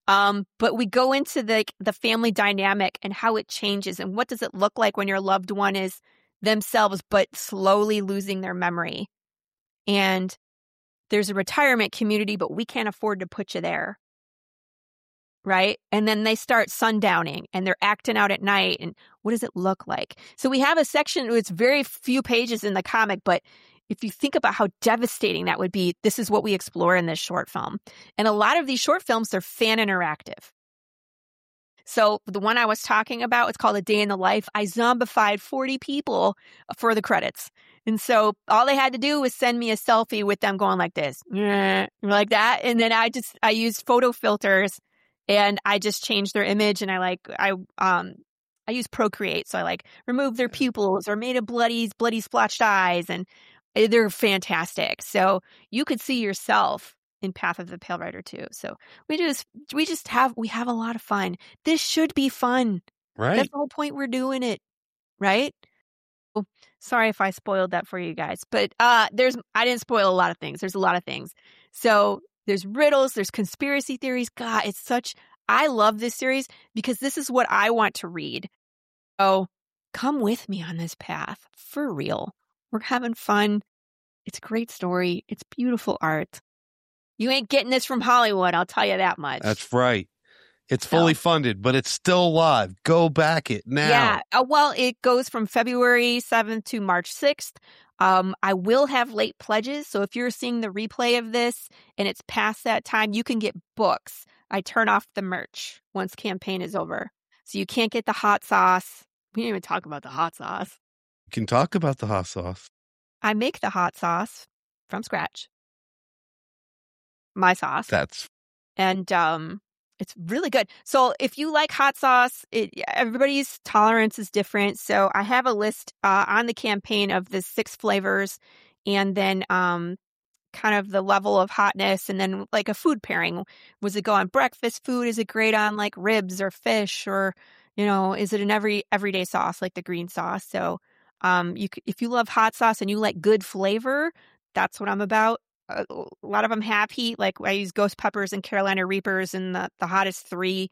But we go into the family dynamic and how it changes and what does it look like when your loved one is themselves but slowly losing their memory. And there's a retirement community, but we can't afford to put you there. Right? And then they start sundowning and they're acting out at night. And what does it look like? So we have a section, it's very few pages in the comic, but if you think about how devastating that would be, this is what we explore in this short film. And a lot of these short films, they're fan interactive. So the one I was talking about, it's called A Day in the Life. I zombified 40 people for the credits. And so all they had to do was send me a selfie with them going like this, like that. And then I used photo filters and I just changed their image and I use Procreate. So I remove their pupils or made a bloody splotched eyes, and they're fantastic. So you could see yourself in Path of the Pale Rider too. So we have a lot of fun. This should be fun. Right. That's the whole point we're doing it. Right? Well, sorry if I spoiled that for you guys, but I didn't spoil a lot of things. There's a lot of things. So there's riddles, there's conspiracy theories. God, I love this series because this is what I want to read. Oh, come with me on this path. For real. We're having fun. It's a great story. It's beautiful art. You ain't getting this from Hollywood, I'll tell you that much. That's right. It's fully funded, but it's still live. Go back it now. Yeah. Well, it goes from February 7th to March 6th. I will have late pledges. So if you're seeing the replay of this and it's past that time, you can get books. I turn off the merch once campaign is over. So you can't get the hot sauce. We didn't even talk about the hot sauce. You can talk about the hot sauce. I make the hot sauce from scratch. My sauce. And it's really good. So if you like hot sauce, everybody's tolerance is different. So I have a list on the campaign of the 6 flavors and then kind of the level of hotness and then like a food pairing. Was it go on breakfast food? Is it great on like ribs or fish or, is it an everyday sauce like the green sauce? So if you love hot sauce and you like good flavor, that's what I'm about. A lot of them have heat. Like I use ghost peppers and Carolina Reapers and the hottest 3.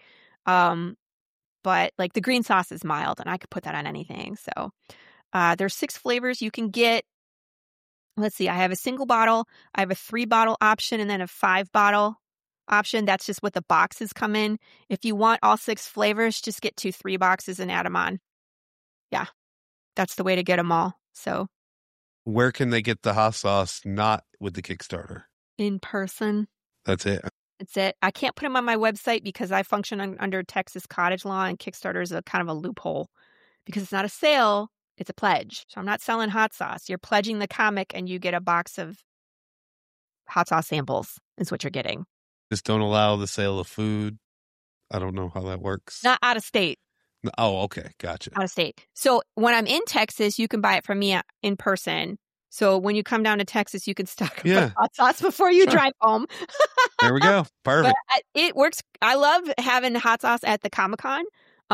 But like the green sauce is mild and I could put that on anything. So there's 6 flavors you can get. Let's see. I have a single bottle. I have a 3-bottle option and then a 5-bottle option. That's just what the boxes come in. If you want all 6 flavors, just get 2 3 boxes and add them on. Yeah, that's the way to get them all. So where can they get the hot sauce not with the Kickstarter? In person. That's it. That's it. I can't put them on my website because I function under Texas cottage law and Kickstarter is a kind of a loophole because it's not a sale. It's a pledge. So I'm not selling hot sauce. You're pledging the comic and you get a box of hot sauce samples is what you're getting. Just don't allow the sale of food. I don't know how that works. Not out of state. Oh, okay. Gotcha. Out of state. So when I'm in Texas, you can buy it from me in person. So when you come down to Texas, you can stock up on hot sauce before you drive home. There we go. Perfect. But it works. I love having hot sauce at the Comic-Con.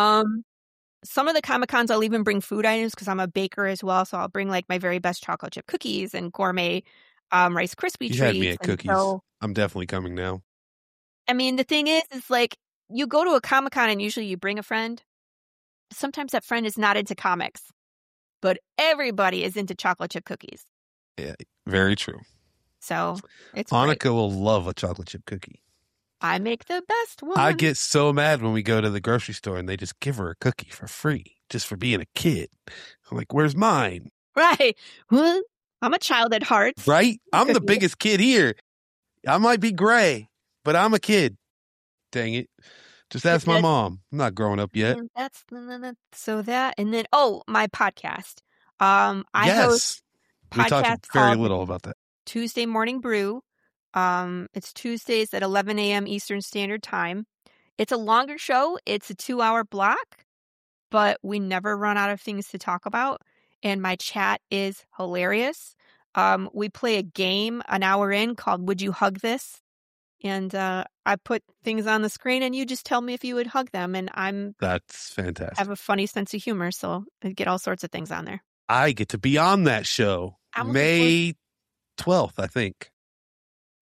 Some of the Comic-Cons, I'll even bring food items because I'm a baker as well. So I'll bring like my very best chocolate chip cookies and gourmet Rice Krispie treats. You had me at cookies. So, I'm definitely coming now. I mean, the thing is like you go to a Comic-Con and usually you bring a friend. Sometimes that friend is not into comics, but everybody is into chocolate chip cookies. Yeah, very true. So it's Annika great. will love a chocolate chip cookie. I make the best one. I get so mad when we go to the grocery store and they just give her a cookie for free just for being a kid. I'm like, where's mine? Right. Well, I'm a child at heart. Right? I'm the biggest kid here. I might be gray, but I'm a kid. Dang it. Just ask my mom. I'm not growing up yet. And that's so that, and then my podcast. I host we talked very little about that. Tuesday Morning Brew. It's Tuesdays at 11 a.m. Eastern Standard Time. It's a longer show. It's a 2-hour block, but we never run out of things to talk about. And my chat is hilarious. We play a game an hour in called Would You Hug This? And I put things on the screen and you just tell me if you would hug them. And that's fantastic. I have a funny sense of humor, so I get all sorts of things on there. I get to be on that show May 12th, I think.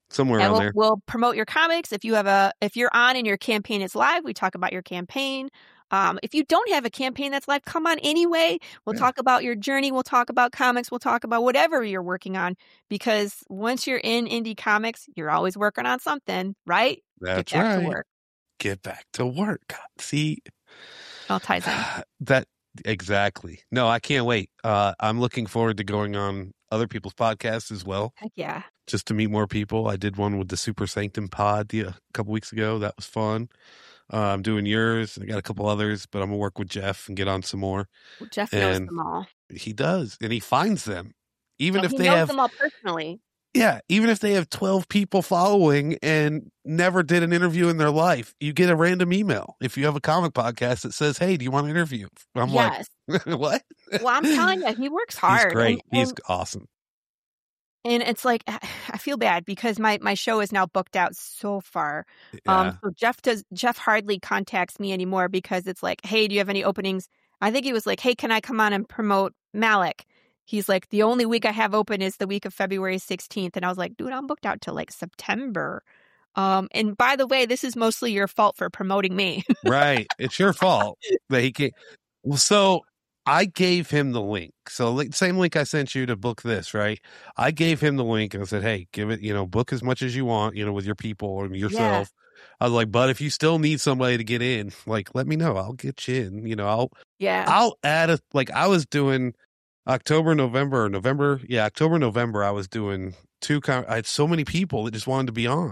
somewhere And around there. we'll promote your comics. If you're on and your campaign is live, we talk about your campaign. If you don't have a campaign that's live, come on anyway. We'll talk about your journey. We'll talk about comics. We'll talk about whatever you're working on. Because once you're in indie comics, you're always working on something, right? That's Get back right. to work. Get back to work. God, see, All ties in. that exactly. No, I can't wait. I'm looking forward to going on other people's podcasts as well. Heck yeah. Just to meet more people. I did one with the Super Sanctum Pod a couple weeks ago. That was fun. I'm doing yours. I got a couple others, but I'm gonna work with Jeff and get on some more. Well, Jeff knows them all. He does, and he finds them, even if he they knows have them all personally. Yeah, even if they have 12 people following and never did an interview in their life, you get a random email. If you have a comic podcast that says, "Hey, do you want to interview?" I'm like, what? Well, I'm telling you, he works hard. He's great. He's awesome. And it's like, I feel bad because my show is now booked out so far. Yeah. So Jeff hardly contacts me anymore because it's like, hey, do you have any openings? I think he was like, hey, can I come on and promote Malik? He's like, the only week I have open is the week of February 16th. And I was like, dude, I'm booked out till like September. And by the way, this is mostly your fault for promoting me. Right. It's your fault that he can't. Well, so I gave him the link. So same link I sent you to book this, right? I gave him the link and I said, hey, give it, book as much as you want, with your people or yourself. Yeah. I was like, but if you still need somebody to get in, like, let me know. I'll get you in, I'll add I was doing October, November, I was doing I had so many people that just wanted to be on.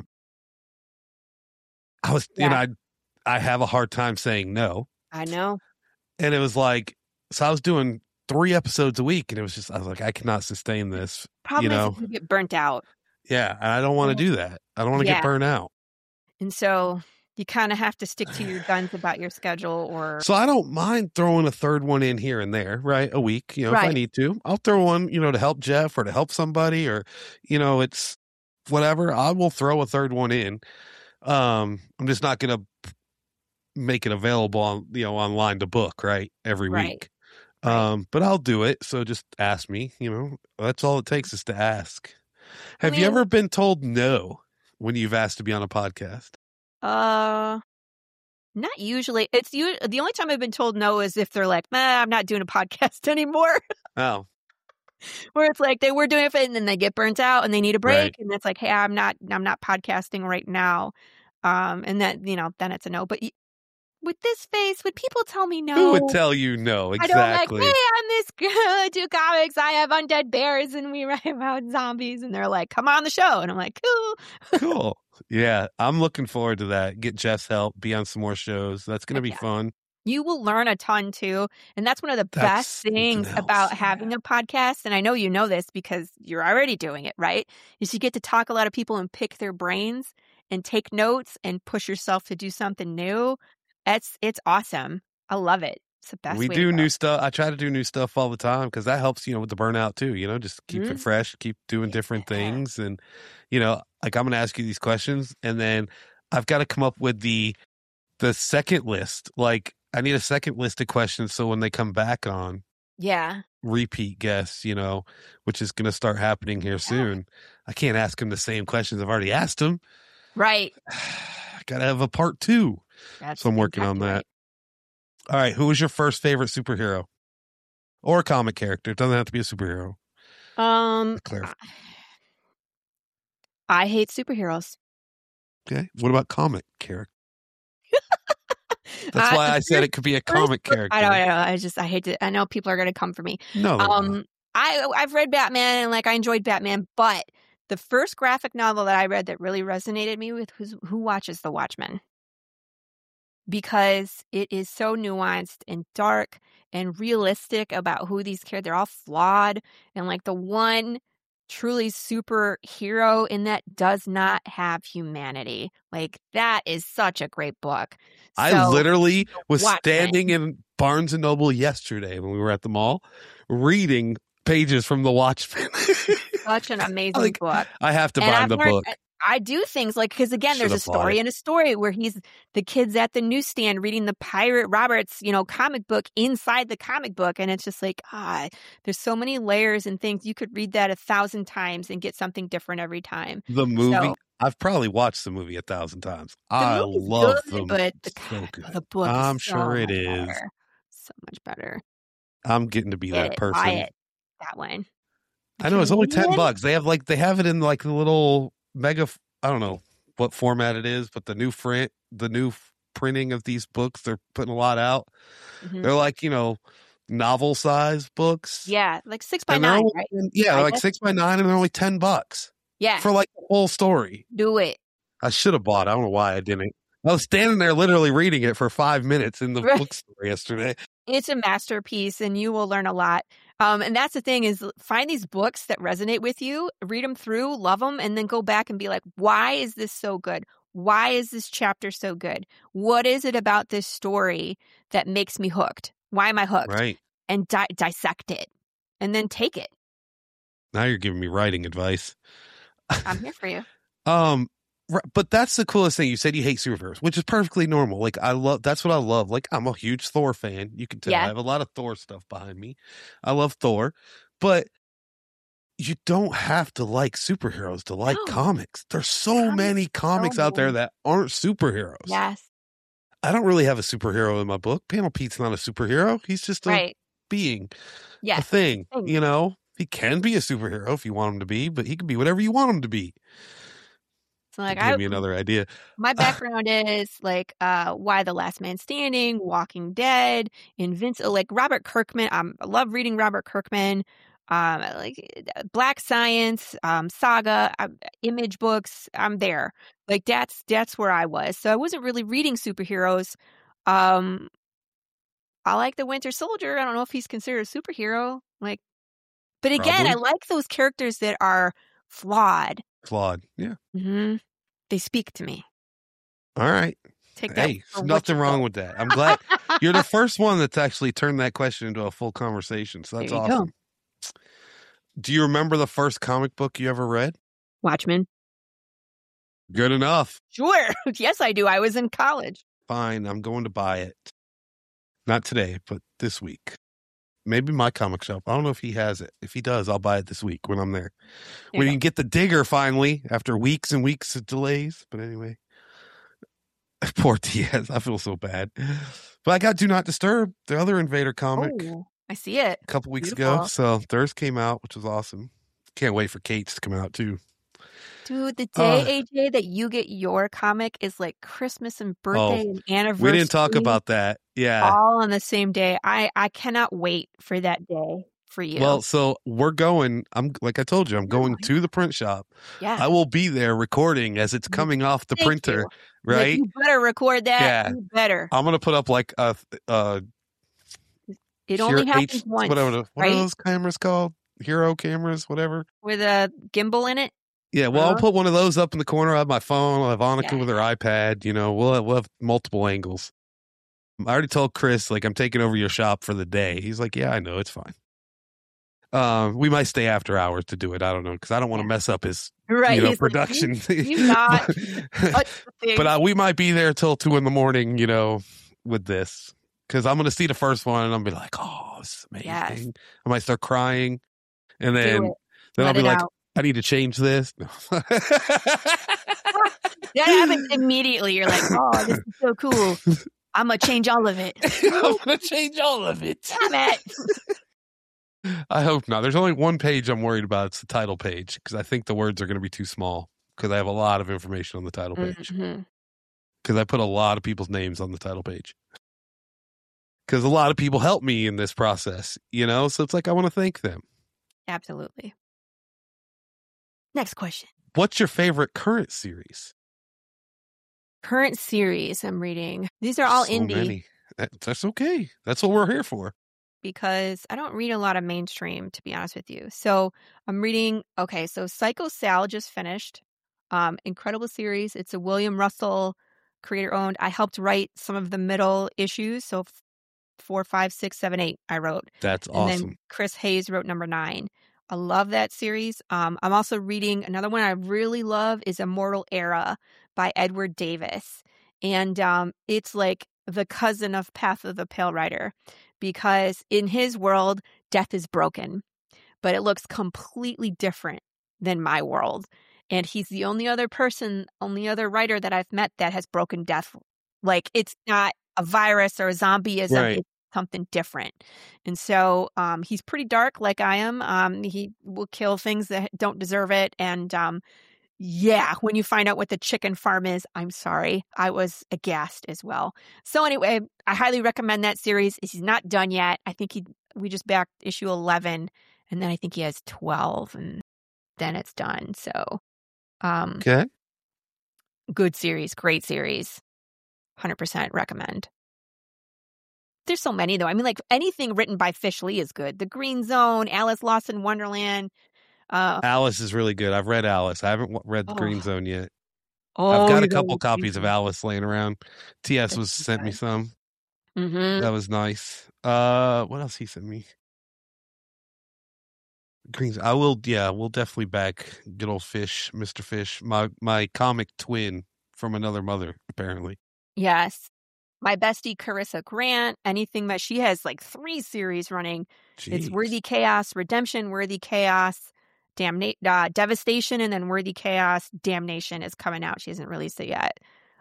I have a hard time saying no. I know. And it was like, so I was doing 3 episodes a week and it was just, I was like, I cannot sustain this. Problem is you get burnt out. Yeah. And I don't want to do that. I don't want to get burnt out. And so you kind of have to stick to your guns about your schedule So I don't mind throwing a third one in here and there, right? A week, if I need to. I'll throw one, to help Jeff or to help somebody or, it's whatever. I will throw a third one in. I'm just not going to make it available on, online to book, right? Every week. But I'll do it. So just ask me, that's all it takes is to ask. Have you ever been told no when you've asked to be on a podcast? Not usually. It's the only time I've been told no is if they're like, I'm not doing a podcast anymore. Oh. Where it's like we're doing it and then they get burnt out and they need a break. Right. And it's like, hey, I'm not podcasting right now. And that, then it's a no. But with this face, would people tell me no? Who would tell you no? Exactly. I don't hey, I'm this girl. I do comics. I have undead bears and we write about zombies. And they're like, come on the show. And I'm like, cool. Cool. Yeah. I'm looking forward to that. Get Jeff's help. Be on some more shows. That's going to be fun. You will learn a ton too. And that's one of the best things about having a podcast. And I know you know this because you're already doing it, right? Is you get to talk to a lot of people and pick their brains and take notes and push yourself to do something new. It's awesome. I love it. It's the best. We do new stuff. I try to do new stuff all the time because that helps, with the burnout too. Just keep it fresh, keep doing different things. And, like I'm going to ask you these questions and then I've got to come up with the second list. Like I need a second list of questions. So when they come back on, repeat guests, which is going to start happening here soon. I can't ask them the same questions I've already asked them. Right. I got to have a part 2. So I'm working on that. All right. Who was your first favorite superhero or comic character? It doesn't have to be a superhero. I hate superheroes. Okay. What about comic character? That's why I said it could be a comic character. I don't know. I hate to. I know people are going to come for me. No. I've read Batman and I enjoyed Batman, but the first graphic novel that I read that really resonated me with was Who Watches the Watchmen. Because it is so nuanced and dark and realistic about who these characters, they're all flawed. And the one truly superhero in that does not have humanity. That is such a great book. I literally was standing in Barnes & Noble yesterday when we were at the mall reading pages from The Watchmen. Such an amazing book. I have to buy the book. I do things like, because again, there's a story and a story where the kid's at the newsstand reading the Pirate Roberts, comic book inside the comic book. And it's just like, there's so many layers and things. You could read that 1,000 times and get something different every time. The movie, I've probably watched the movie 1,000 times. I love the movie. But the book I'm is sure it is. So much better. I'm getting to be that person. Buy it. That one. I know, it's only $10. They have it in like the little mega, I don't know what format it is, but the new printing of these books, they're putting a lot out. Mm-hmm. They're like, novel size books. Yeah, like 6x9, right? Yeah, they're like 6x9 and they're only $10. Yeah. For like the whole story. Do it. I should have bought it. I don't know why I didn't. I was standing there literally reading it for 5 minutes in the bookstore yesterday. It's a masterpiece and you will learn a lot. And that's the thing is find these books that resonate with you, read them through, love them, and then go back and be like, why is this so good? Why is this chapter so good? What is it about this story that makes me hooked? Why am I hooked? Right. And dissect it and then take it. Now you're giving me writing advice. I'm here for you. But that's the coolest thing. You said you hate superheroes, which is perfectly normal. Like that's what I love. Like I'm a huge Thor fan. You can tell I have a lot of Thor stuff behind me. I love Thor, but you don't have to like superheroes to like comics. There's so many comics out there that aren't superheroes. Yes. I don't really have a superhero in my book. Panel Pete's not a superhero. He's just a being, a thing, He can be a superhero if you want him to be, but he can be whatever you want him to be. So like, give me another idea. My background is like Y: The Last Man Standing, Walking Dead, Invincible, like Robert Kirkman. I love reading Robert Kirkman. Like Black Science, Saga, Image books. I'm there. Like that's where I was. So I wasn't really reading superheroes. I like the Winter Soldier. I don't know if he's considered a superhero. Like, but again, I like those characters that are flawed. Yeah. Mm-hmm. They speak to me. All right. Hey, nothing wrong with that. I'm glad you're the first one that's actually turned that question into a full conversation. So that's awesome. Go. Do you remember the first comic book you ever read? Watchmen. Good enough. Sure. Yes, I do. I was in college. Fine. I'm going to buy it. Not today, but this week. Maybe my comic shop. I don't know if he has it. If he does, I'll buy it this week when I'm there. When you can get the Digger finally after weeks and weeks of delays. But anyway, poor Diaz. I feel so bad. But I got Do Not Disturb, the other Invader comic. Oh, I see it. A couple weeks ago. So theirs came out, which was awesome. Can't wait for Kate's to come out too. Dude, the day, AJ, that you get your comic is like Christmas and birthday and anniversary. We didn't talk about that. Yeah. All on the same day. I cannot wait for that day for you. Well, so we're going, like I told you, I'm going to the print shop. Yeah. I will be there recording as it's coming off the printer, right? Like, you better record that. Yeah. You better. I'm going to put up like it only happens once. What are those cameras called? Hero cameras, whatever. With a gimbal in it? Yeah, well, I'll put one of those up in the corner. I'll have my phone. I'll have Annika with her iPad. We'll have multiple angles. I already told Chris, like, I'm taking over your shop for the day. He's like, yeah, I know. It's fine. We might stay after hours to do it. I don't know, because I don't want to mess up his production. Like, you not. But we might be there till 2 a.m, with this. Because I'm going to see the first one and I'll be like, oh, this is amazing. Yes. I might start crying. And then I'll be like, I need to change this. That happens immediately. You're like, oh, this is so cool. I'm going to change all of it. I'm going to change all of it. Damn it. I hope not. There's only one page I'm worried about. It's the title page because I think the words are going to be too small because I have a lot of information on the title page. Because I put a lot of people's names on the title page. Because a lot of people help me in this process, So it's like I want to thank them. Absolutely. Next question. What's your favorite current series? Current series I'm reading. These are all indie. Many. That's okay. That's what we're here for. Because I don't read a lot of mainstream, to be honest with you. So I'm reading, so Psycho Sal just finished. Incredible series. It's a William Russell creator owned. I helped write some of the middle issues. So 4, 5, 6, 7, 8 I wrote. That's awesome. And then Chris Hayes wrote number 9. I love that series. I'm also reading another one I really love is Immortal Era by Edward Davis. And it's like the cousin of Path of the Pale Rider because in his world, death is broken, but it looks completely different than my world. And he's the only other writer that I've met that has broken death. Like it's not a virus or a zombieism. Right. It's something different. And so he's pretty dark like I am. He will kill things that don't deserve it. And yeah, when you find out what the chicken farm is, I'm sorry. I was aghast as well. So anyway, I highly recommend that series. He's not done yet. I think we just backed issue 11 and then I think he has 12 and then it's done. So Okay. good series, great series. 100% recommend. There's so many though. I mean, like anything written by Fish Lee is good. The Green Zone, Alice Lost in Wonderland. Alice is really good. I've read Alice. I haven't read the Green Zone yet. Oh, I've got a couple copies of Alice laying around. TS That's sent me some. Mm-hmm. That was nice. What else he sent me? Greens. We'll definitely back good old Fish, Mr. Fish, my comic twin from another mother, apparently. Yes. My bestie Carissa Grant, anything that she has like 3 series running. Jeez. It's Worthy Chaos, Redemption, Worthy Chaos, Devastation, and then Worthy Chaos, Damnation is coming out. She hasn't released it yet.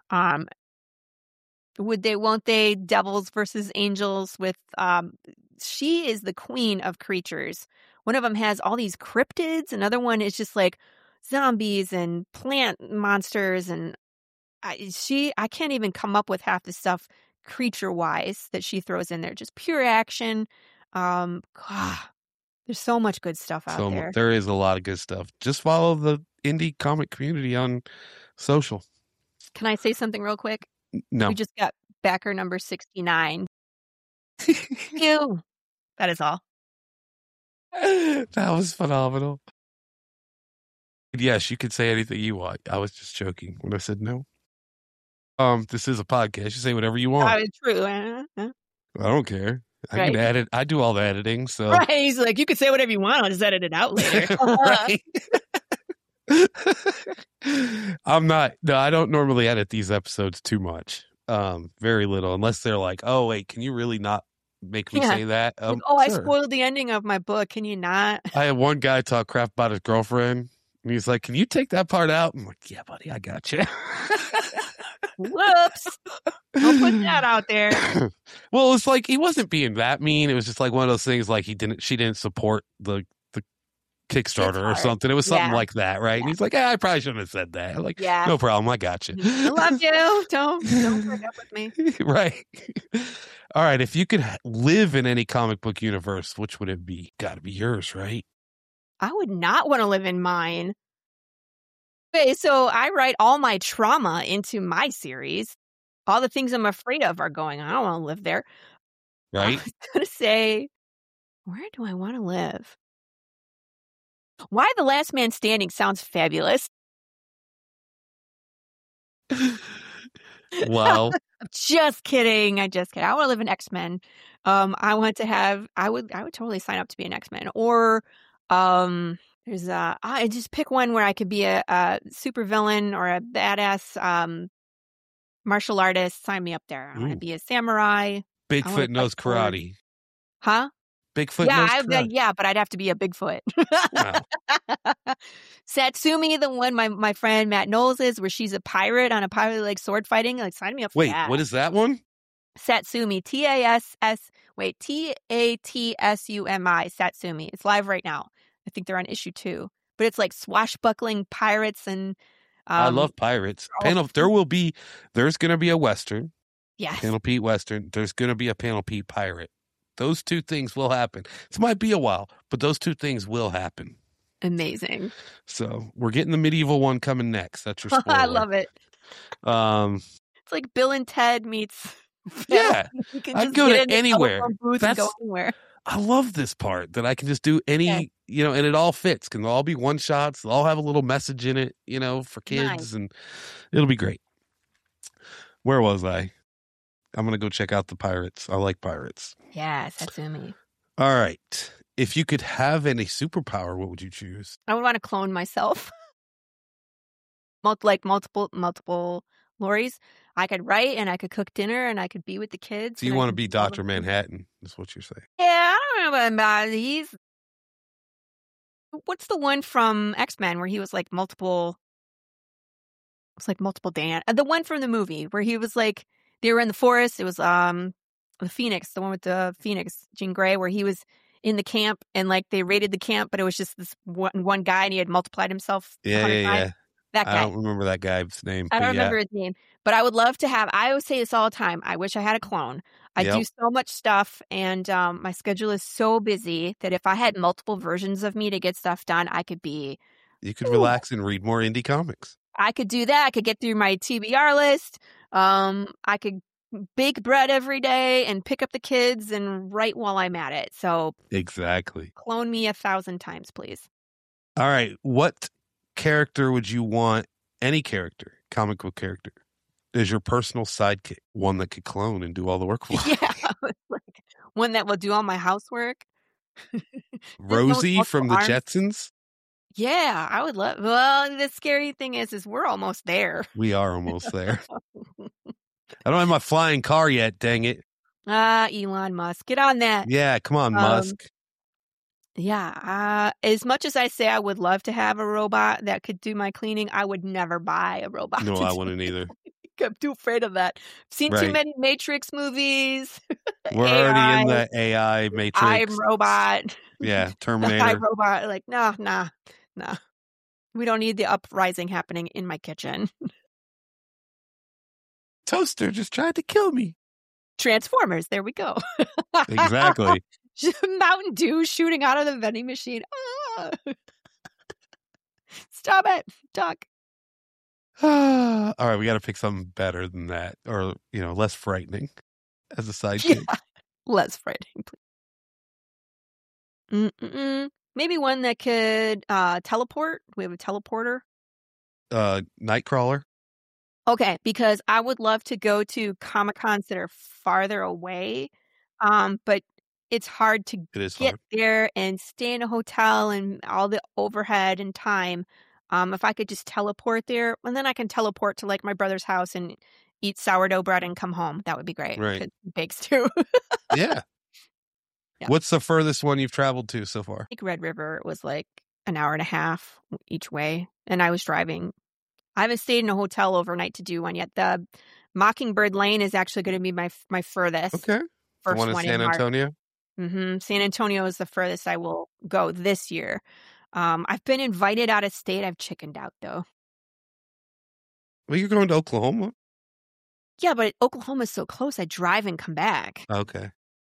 Would they, won't they, Devils versus Angels with she is the queen of creatures. One of them has all these cryptids, another one is just like zombies and plant monsters, and I can't even come up with half the stuff creature-wise that she throws in there. Just pure action. God, there's so much good stuff out there. There is a lot of good stuff. Just follow the indie comic community on social. Can I say something real quick? No. We just got backer number 69. Ew. That is all. That was phenomenal. Yes, you can say anything you want. I was just joking when I said no. This is a podcast. You say whatever you want. It's true. I don't care. I Right. can edit. I do all the editing. So Right. He's like, you can say whatever you want. I'll just edit it out later. Right. I don't normally edit these episodes too much. Very little, unless they're like, oh wait, can you really not make me say that? Like, sure. I spoiled the ending of my book. Can you not? I had one guy talk crap about his girlfriend, and he's like, can you take that part out? I'm like, yeah, buddy, I got you. Whoops. Don't put that out there. Well, it's like he wasn't being that mean. It was just like one of those things like she didn't support the Kickstarter or something. It was something like that, right? Yeah. And he's like, I probably shouldn't have said that. I'm like, no problem, I got you. I love you. Don't break up with me. Right. All right. If you could live in any comic book universe, which would it be? Got to be yours, right? I would not want to live in mine. Okay, so I write all my trauma into my series. All the things I'm afraid of are going on. I don't want to live there. Right. I was going to say, where do I want to live? Why the Last Man Standing sounds fabulous. Wow. Just kidding. I want to live in X-Men. I would totally sign up to be an X-Men. Or there's I just pick one where I could be a super villain or a badass martial artist. Sign me up there. I want to be a samurai. Bigfoot knows karate. Huh? Bigfoot knows karate. Yeah, but I'd have to be a Bigfoot. Wow. Satsumi, the one my friend Matt Knowles is, where she's a pirate on a pirate like sword fighting. Like, sign me up for that. Wait, what is that one? Satsumi, Tatsumi, Satsumi. It's live right now. I think they're on issue 2, but it's like swashbuckling pirates and. I love pirates. There's going to be a Western. Yes. Panel Pete Western. There's going to be a Panel Pete pirate. Those 2 things will happen. It might be a while, but those 2 things will happen. Amazing. So we're getting the medieval one coming next. That's your spoiler. I love it. It's like Bill and Ted meets. Yeah, I'd go to anywhere. Go anywhere. I love this part that I can just do any, and it all fits. Can all be one shots. They'll all have a little message in it, for kids, and it'll be great. Where was I? I'm going to go check out the pirates. I like pirates. Yeah, Satsumi. All right. If you could have any superpower, what would you choose? I would want to clone myself. Multiple Lori's. I could write and I could cook dinner and I could be with the kids. So you and I want to could be do all the Dr. things. Manhattan, is what you're saying. Yeah, I don't know about he's. What's the one from X-Men where he was like multiple? It's like multiple Dan. The one from the movie where he was like they were in the forest. It was the Phoenix, the one with the Phoenix, Jean Grey, where he was in the camp and like they raided the camp, but it was just this one guy and he had multiplied himself. Yeah. 100 times. That guy. I don't remember that guy's name. I don't remember his name, but I would love to have. I always say this all the time. I wish I had a clone. I do so much stuff, and my schedule is so busy that if I had multiple versions of me to get stuff done, I could be. You could relax and read more indie comics. I could do that. I could get through my TBR list. I could bake bread every day and pick up the kids and write while I'm at it. So exactly. Clone me 1,000 times, please. All right. What character would you want? Any character, comic book character, is your personal sidekick, one that could clone and do all the work for you. Yeah, like one that will do all my housework. Rosie from the Jetsons? Yeah, I would love. Well, the scary thing is we're almost there. We are almost there. I don't have my flying car yet, dang it. Elon Musk, get on that. Yeah, come on, Musk. Yeah, as much as I say I would love to have a robot that could do my cleaning, I would never buy a robot. No, I wouldn't either. I'm too afraid of that. I've seen too many Matrix movies. We're already in the AI Matrix. I'm Robot. Yeah, Terminator. I'm Robot. Like, nah. We don't need the uprising happening in my kitchen. Toaster just tried to kill me. Transformers. There we go. Exactly. Mountain Dew shooting out of the vending machine. Ah. Stop it, Duck. All right, we got to pick something better than that, or less frightening as a sidekick. Yeah, less frightening, please. Maybe one that could teleport. We have a teleporter. Nightcrawler. Okay, because I would love to go to Comic-Cons that are farther away, but it's hard to get there and stay in a hotel and all the overhead and time. If I could just teleport there, and then I can teleport to like my brother's house and eat sourdough bread and come home. That would be great. Right. Bakes too. Yeah. What's the furthest one you've traveled to so far? I think Red River was like an hour and a half each way, and I was driving. I haven't stayed in a hotel overnight to do one yet. The Mockingbird Lane is actually going to be my furthest. Okay. First one in San Antonio? San Antonio is the furthest I will go this year. I've been invited out of state. I've chickened out, though. Well, you're going to Oklahoma? Yeah, but Oklahoma's so close. I drive and come back. Okay.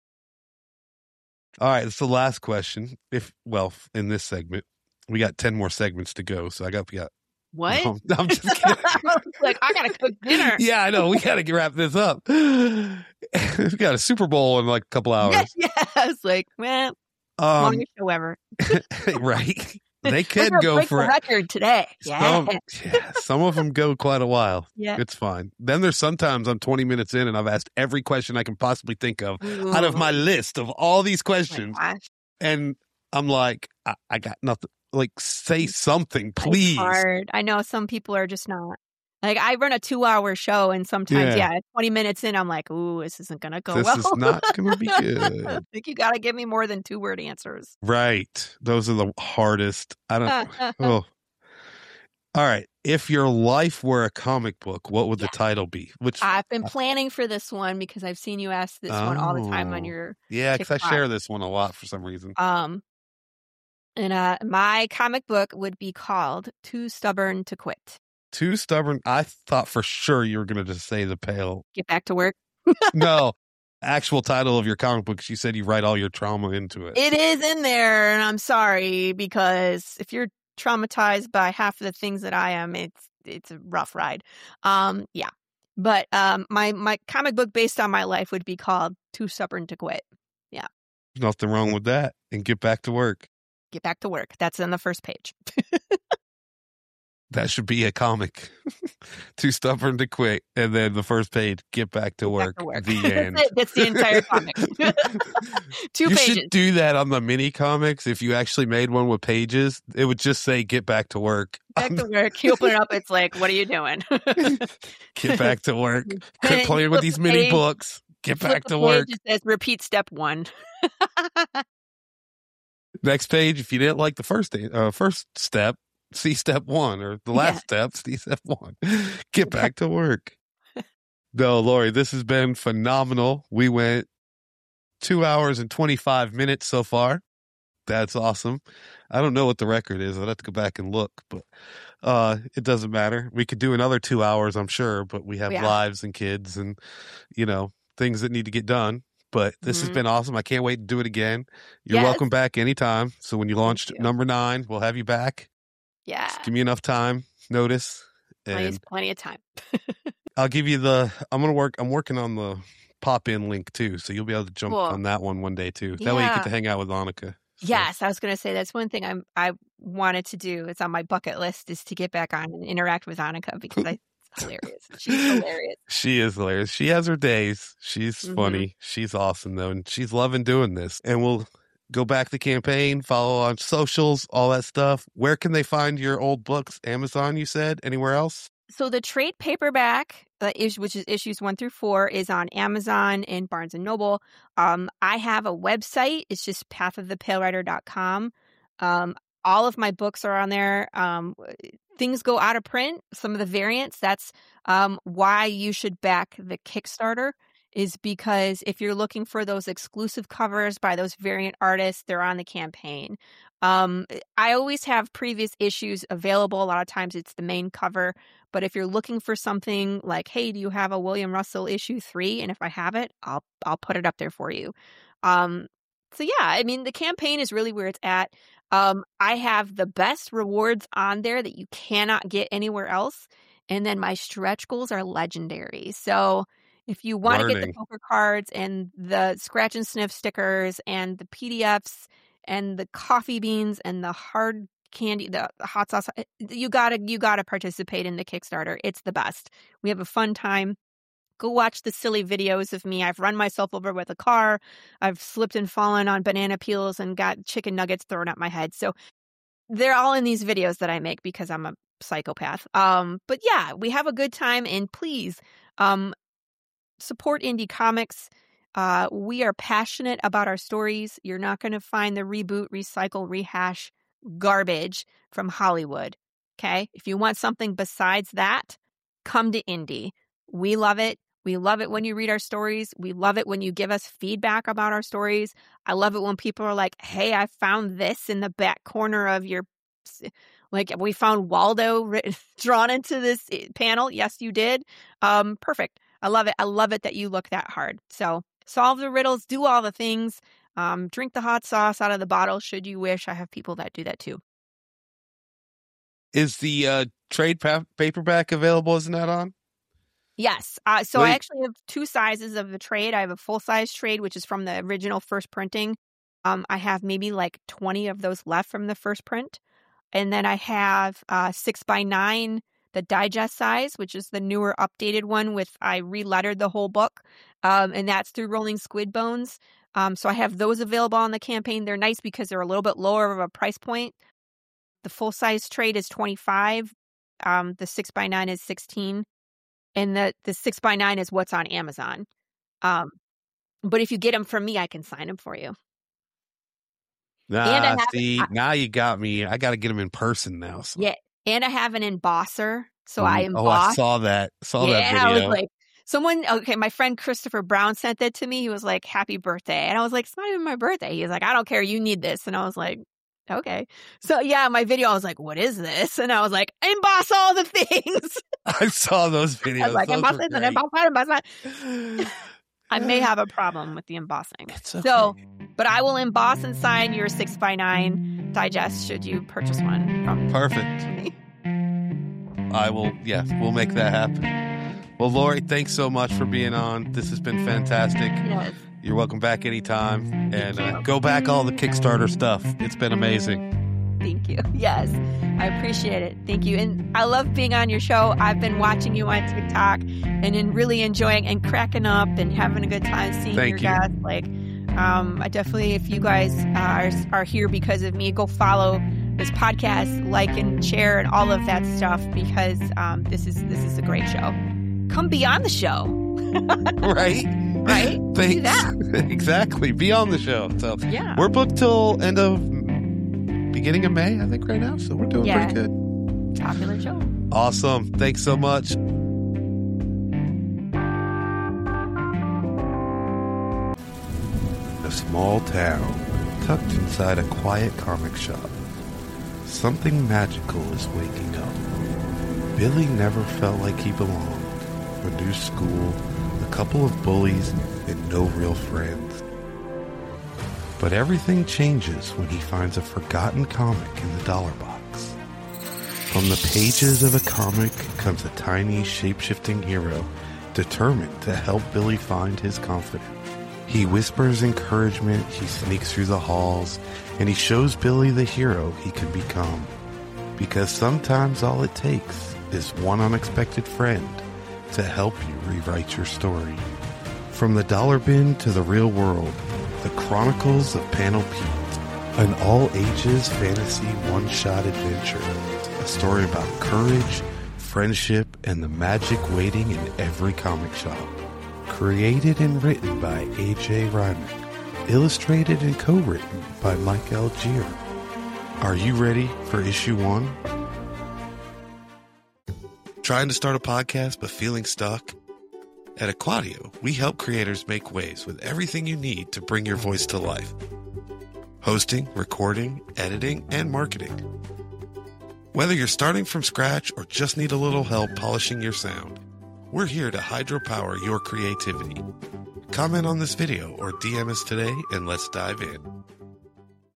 All right, that's the last question. In this segment, we got 10 more segments to go, so we got. What? No, I'm just kidding. Like, I gotta cook dinner. Yeah, I know. We gotta wrap this up. We got a Super Bowl in like a couple hours. Yeah, it's like, well, longest show ever. Right. They can go break for the record today. Some of them go quite a while. Yeah. It's fine. Then there's sometimes I'm 20 minutes in and I've asked every question I can possibly think of out of my list of all these questions. And I'm like, I got nothing. Like, say something, please. It's hard. I know some people are just not. Like, I run a 2-hour show, and sometimes, 20 minutes in, I'm like, ooh, this isn't going to go well. This is not going to be good. I think you got to give me more than 2-word answers. Right. Those are the hardest. I don't. All right. If your life were a comic book, what would the title be? I've been planning for this one because I've seen you ask this one all the time on your because I share this one a lot for some reason. And my comic book would be called Too Stubborn to Quit. Too Stubborn? I thought for sure you were going to just say The Pale. Get Back to Work? No. Actual title of your comic book, you said you write all your trauma into it. It is in there, and I'm sorry, because if you're traumatized by half of the things that I am, it's a rough ride. But my comic book based on my life would be called Too Stubborn to Quit. Yeah. There's nothing wrong with that. And Get Back to Work. Get Back to Work. That's on the first page. That should be a comic. Too stubborn to quit. And then the first page, get back to work. The end. That's it. That's the entire comic. 2 pages. You should do that on the mini comics. If you actually made one with pages, it would just say, get back to work. Back to work. You open it up, it's like, what are you doing? Get back to work. Quit playing with these mini books. Get back to work. It says, repeat step 1. Next page, if you didn't like the first step, see step 1, or the last step, see step 1. Get back to work. No, Lori, this has been phenomenal. We went 2 hours and 25 minutes so far. That's awesome. I don't know what the record is. I'd have to go back and look, but it doesn't matter. We could do another 2 hours, I'm sure, but we have lives and kids and, things that need to get done. But this has been awesome. I can't wait to do it again. You're welcome back anytime. So when you launch number 9, we'll have you back. Yeah. Just give me enough time, notice. And plenty of time. I'll give you I'm working on the pop-in link too. So you'll be able to jump on that one day too. That way you get to hang out with Annika. So. Yes, I was going to say that's one thing I wanted to do. It's on my bucket list is to get back on and interact with Annika because it's hilarious. She's hilarious. She is hilarious. She has her days. She's funny. She's awesome though, and she's loving doing this. And we'll go back the campaign, follow on socials, all that stuff. Where can they find your old books? Amazon, you said? Anywhere else? So the trade paperback, which is issues 1 through 4, is on Amazon and Barnes & Noble. I have a website. It's just pathofthepalewriter.com. All of my books are on there. Things go out of print, some of the variants. That's why you should back the Kickstarter, is because if you're looking for those exclusive covers by those variant artists, they're on the campaign. I always have previous issues available. A lot of times it's the main cover. But if you're looking for something like, hey, do you have a William Russell issue 3? And if I have it, I'll put it up there for you. So yeah, I mean, the campaign is really where it's at. I have the best rewards on there that you cannot get anywhere else. And then my stretch goals are legendary. So if you want to get the poker cards and the scratch and sniff stickers and the PDFs and the coffee beans and the hard candy, the hot sauce, you gotta participate in the Kickstarter. It's the best. We have a fun time. Go watch the silly videos of me. I've run myself over with a car. I've slipped and fallen on banana peels and got chicken nuggets thrown at my head. So they're all in these videos that I make because I'm a psychopath. But yeah, we have a good time, and please support indie comics. We are passionate about our stories. You're not going to find the reboot, recycle, rehash garbage from Hollywood. Okay? If you want something besides that, come to indie. We love it. We love it when you read our stories. We love it when you give us feedback about our stories. I love it when people are like, hey, I found this in the back corner of your, like we found Waldo drawn into this panel. Yes, you did. Perfect. I love it. I love it that you look that hard. So solve the riddles, do all the things, drink the hot sauce out of the bottle should you wish. I have people that do that too. Is the trade paperback available? Isn't that on? Yes. So I actually have 2 sizes of the trade. I have a full-size trade, which is from the original first printing. I have maybe like 20 of those left from the first print. And then I have 6x9, the digest size, which is the newer updated one I re-lettered the whole book. And that's through Rolling Squid Bones. So I have those available on the campaign. They're nice because they're a little bit lower of a price point. The full-size trade is $25. The 6x9 is $16. And the 6x9 is what's on Amazon. But if you get them from me, I can sign them for you. Now you got me. I got to get them in person now. So. Yeah. And I have an embosser. So I emboss. Oh, I saw that. That video. I was like, my friend Christopher Brown sent that to me. He was like, happy birthday. And I was like, it's not even my birthday. He was like, I don't care. You need this. And I was like, okay. So yeah, my video, I was like, what is this? And I was like, emboss all the things. I saw those videos. I was like, emboss this and emboss that. I may have a problem with the embossing. It's okay. So, but I will emboss and sign your 6x9 digest should you purchase one from Perfect. me. I will, we'll make that happen. Well, Lori, thanks so much for being on. This has been fantastic. Yes. You're welcome back anytime. And go back all the Kickstarter stuff. It's been amazing. Thank you. Yes. I appreciate it. Thank you. And I love being on your show. I've been watching you on TikTok and then really enjoying and cracking up and having a good time seeing your guests. Like, I definitely, if you guys are here because of me, go follow this podcast, like and share and all of that stuff, because this is a great show. Come be on the show. Right? Thanks. Do that. Exactly. Be on the show. So yeah, we're booked till beginning of May, I think, right now. So we're doing pretty good. Popular show. Awesome. Thanks so much. A small town tucked inside a quiet comic shop. Something magical is waking up. Billy never felt like he belonged. A new school, a couple of bullies, and no real friends. But everything changes when he finds a forgotten comic in the dollar box. From the pages of a comic comes a tiny, shape-shifting hero determined to help Billy find his confidence. He whispers encouragement, he sneaks through the halls, and he shows Billy the hero he can become. Because sometimes all it takes is one unexpected friend to help you rewrite your story. From the dollar bin to the real world, The Chronicles of Panel Pete, an all-ages fantasy one-shot adventure. A story about courage, friendship, and the magic waiting in every comic shop. Created and written by A.J. Ryman. Illustrated and co-written by Mike Algier. Are you ready for issue 1? Trying to start a podcast but feeling stuck? At Aquadio, we help creators make waves with everything you need to bring your voice to life. Hosting, recording, editing, and marketing. Whether you're starting from scratch or just need a little help polishing your sound, we're here to hydropower your creativity. Comment on this video or DM us today and let's dive in.